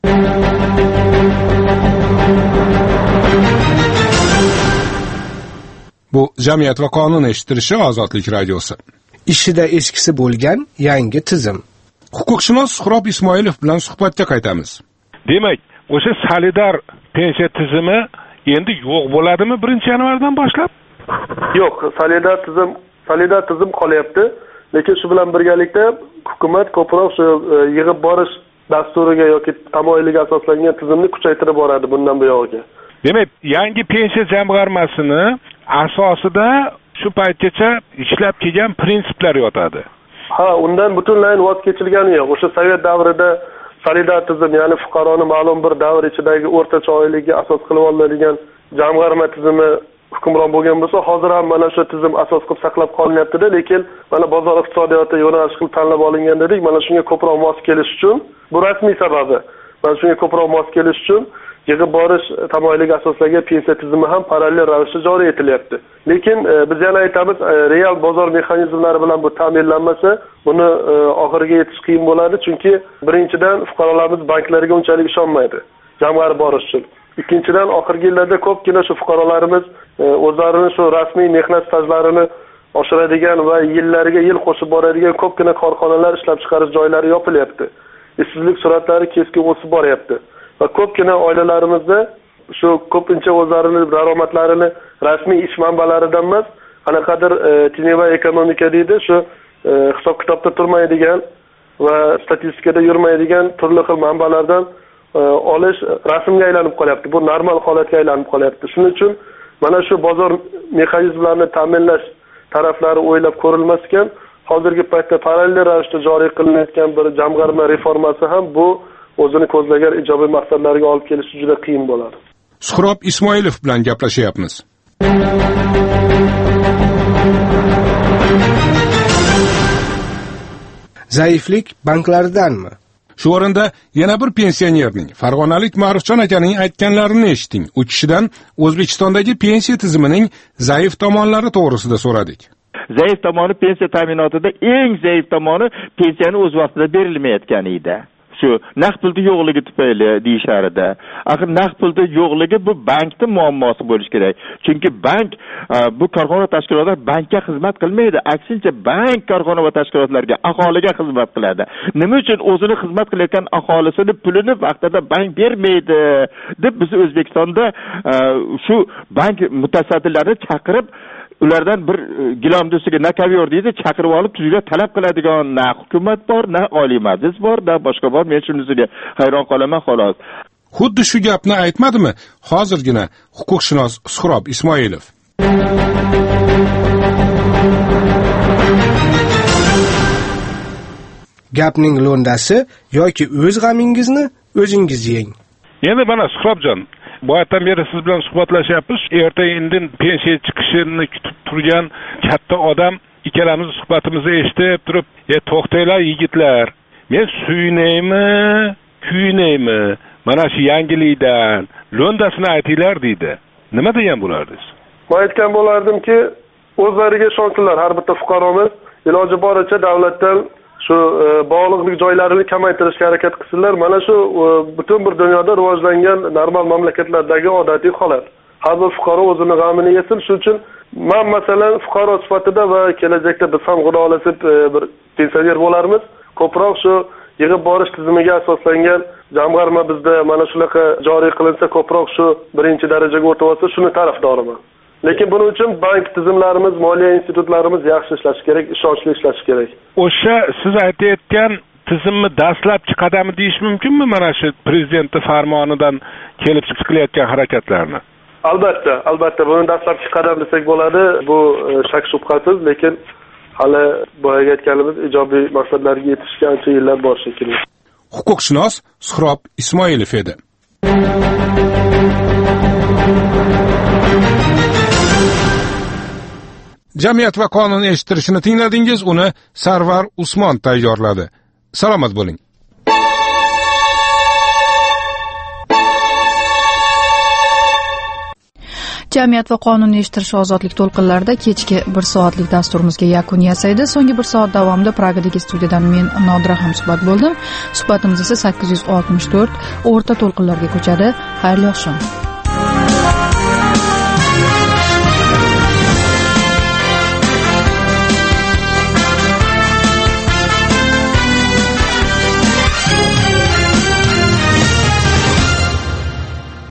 Bu jamiyat va qonun eshittirishi Ozodlik radiosi. Ishida eskisi bo'lgan yangi tizim. Huquqshunos Suhrob Ismoilov bilan suhbatga qaytamiz. Demak, o'sha solidar pensiya tizimi endi yo'q bo'ladimi birinchi yanvardan boshlab? Yo'q, solidar tizim, solidar tizim qolyapti. Lekin shu bilan birgalikda hukumat ko'proq shu yig'ib borish dasturiga yoki tamoyiliga asoslangan tizimni kuchaytirib boradi bundan buyog'iga. Demak, yangi pensiya jamg'armasini asosida shu paytgacha ishlab kelgan prinsiplar yotadi. Ha, undan butunlay voz kechilgani yo'q. O'sha Sovet davrida solidar tizim, ya'ni fuqaroni ma'lum bir davr ichidagi o'rtacha oylikka asos qilib olinadigan jamg'arma tizimi hukmron bo'lgan bo'lsa, hozir ham mana shu tizim asos qilib saqlab qolinyapti-da, lekin mana bozor iqtisodiyoti yo'nalish qilib tanlab olingan dedik, mana shunga ko'proq mos kelish uchun, bu rasmiy sababi. Mana shunga ko'proq mos kelish uchun yig'ib borish tamoyiliga asoslangan pensiya tizimi ham parallel ravishda joriy etilyapti. Lekin e, biz yana aytamiz, e, real bozor mexanizmlari bilan bu ta'minlanmasa, buni e, oxiriga yetish qiyin bo'ladi, chunki birinchidan fuqarolarimiz banklarga unchalik ishonmaydi jamg'arib borish uchun. Ikkinchidan, oxirgi yillarda ko'pgina shu fuqarolarimiz e, o'zlarining shu rasmiy mehnat stajlarini oshiradigan va yillariga yil qo'shib boradigan ko'pgina korxonalar, ishlab chiqarish joylari yopilyapti. Ishsizlik sur'atlari keskin o'sib boryapti. Va ko'pgina oilalarimizda shu ko'pincha o'zlarining daromadlarini rasmiy ish manbalaridan emas, qanaqadir e, tiniy ekonomika deydi, shu e, hisob kitobda turmaydigan va statistikada yurmaydigan turli xil manbalardan e, olish rasmga aylanib qolyapti. Bu normal holatga aylanib qolyapti. Shuning uchun mana shu bozor mexanizmlarini ta'minlash taraflari o'ylab ko'rilmas ekan, hozirgi paytda parallel ravishda joriy qilinayotgan bir jamg'arma reformasi ham bu o'zini ko'zlagan ijobiy maqsadlarga olib kelishi juda qiyin bo'ladi. Suhrob Ismoilov bilan gaplashyapmiz. Zaiflik banklaridanmi? Shu o'rinda yana bir pensionerning, Farg'onalik Ma'rufjon akaning aytganlarini eshiting. U kishidan O'zbekistondagi pensiya tizimining zaif tomonlari to'g'risida so'radik. Zaif tomoni pensiya ta'minotida eng zaif tomoni pensiyani o'z vaqtida berilmayotgani edi. Shu naqd pulda yo'qligi tufayli deyishardi. Axir naqd pulda yo'qligi bu bankning muammosi bo'lishi kerak. Chunki bank bu korxona tashkilotlar bankka xizmat qilmaydi. Aksincha bank korxona va tashkilotlarga, aholiga xizmat qiladi. Nima uchun o'zini xizmat qilayotgan aholisini pulini vaqtida bank bermaydi deb biz O'zbekistonda shu bank mutasaddilarini chaqirib ulardan bir gilamdusiga nakavyor deydi, chaqirib olib tuzga talab qiladigan na hukumat bor, na oliy majlis bor, na boshqa bor. Men shunisiga hayron qolaman xolos. Xuddi shu gapni aytmadimi hozirgina huquqshunos Suhrob Ismoilov? Gapning lo'ndasi yoki o'z g'amingizni o'zingiz yeng. Endi mana Suhrobjon, bu yerdan beri siz bilan suhbatlashyapmiz. Erta indin pensiya chiqishini kutib turgan katta odam ikkalamiz suhbatimizni eshitib turib, "E to'xtanglar yigitlar. Men suyunaymi, kuyunaymi? Mana shu yangilikdan lo'ndasini aytinglar" deydi. Nima degan bo'lardingiz? Men aytgan bo'lardimki, o'zlariga ishonsinlar, har bitta fuqaromiz iloji boricha davlatdan shu e, bog'liqlik joylarini kamaytirishga harakat qilsinlar. Mana shu e, butun bir dunyoda rivojlangan normal mamlakatlardagi odatiy holat. Har bir fuqaro o'zini g'amini yesin. Shuning uchun men masalan fuqaro sifatida va kelajakda biz ham xudo olasa e, bir pensioner bo'larmiz. Ko'proq shu yig'ib borish tizimiga asoslangan jamg'arma bizda mana shunaqa joriy qilinsa, ko'proq shu birinchi darajaga o'tib olsa, shuni tarafdoriman. lekin buning uchun bank tizimlarimiz, moliya institutlarimiz yaxshi ishlashi kerak, ishonchli ishlashi kerak. O'sha siz aytayotgan tizimni dastlabki qadami deyish mumkinmi mana shu prezidentning farmonidan kelib chiqilayotgan harakatlarni? Albatta, albatta buni dastlabki qadam desak bo'ladi. Bu shak shubhasiz, lekin hali boyaga aytganimiz ijobiy maqsadlarga yetishga ancha yillar bor shekilli. Huquqshunos Suhrob Ismoilov edi. Jamiyat va qonun eshittirishini tingladingiz, uni Sarvar Usmon tayyorladi. Salomat bo'ling. Jamiyat va qonun eshittirish ozodlik to'lqinlarida kechki bir soatlik dasturimizga yakun yasaydi. So'nggi bir soat davomida Pragadagi studiyadan men Nodira ham suhbat bo'ldim. Suhbatimiz esa sakkiz yuz oltmish to'rt o'rta to'lqinlarga ko'chadi. Xayrli oqshom.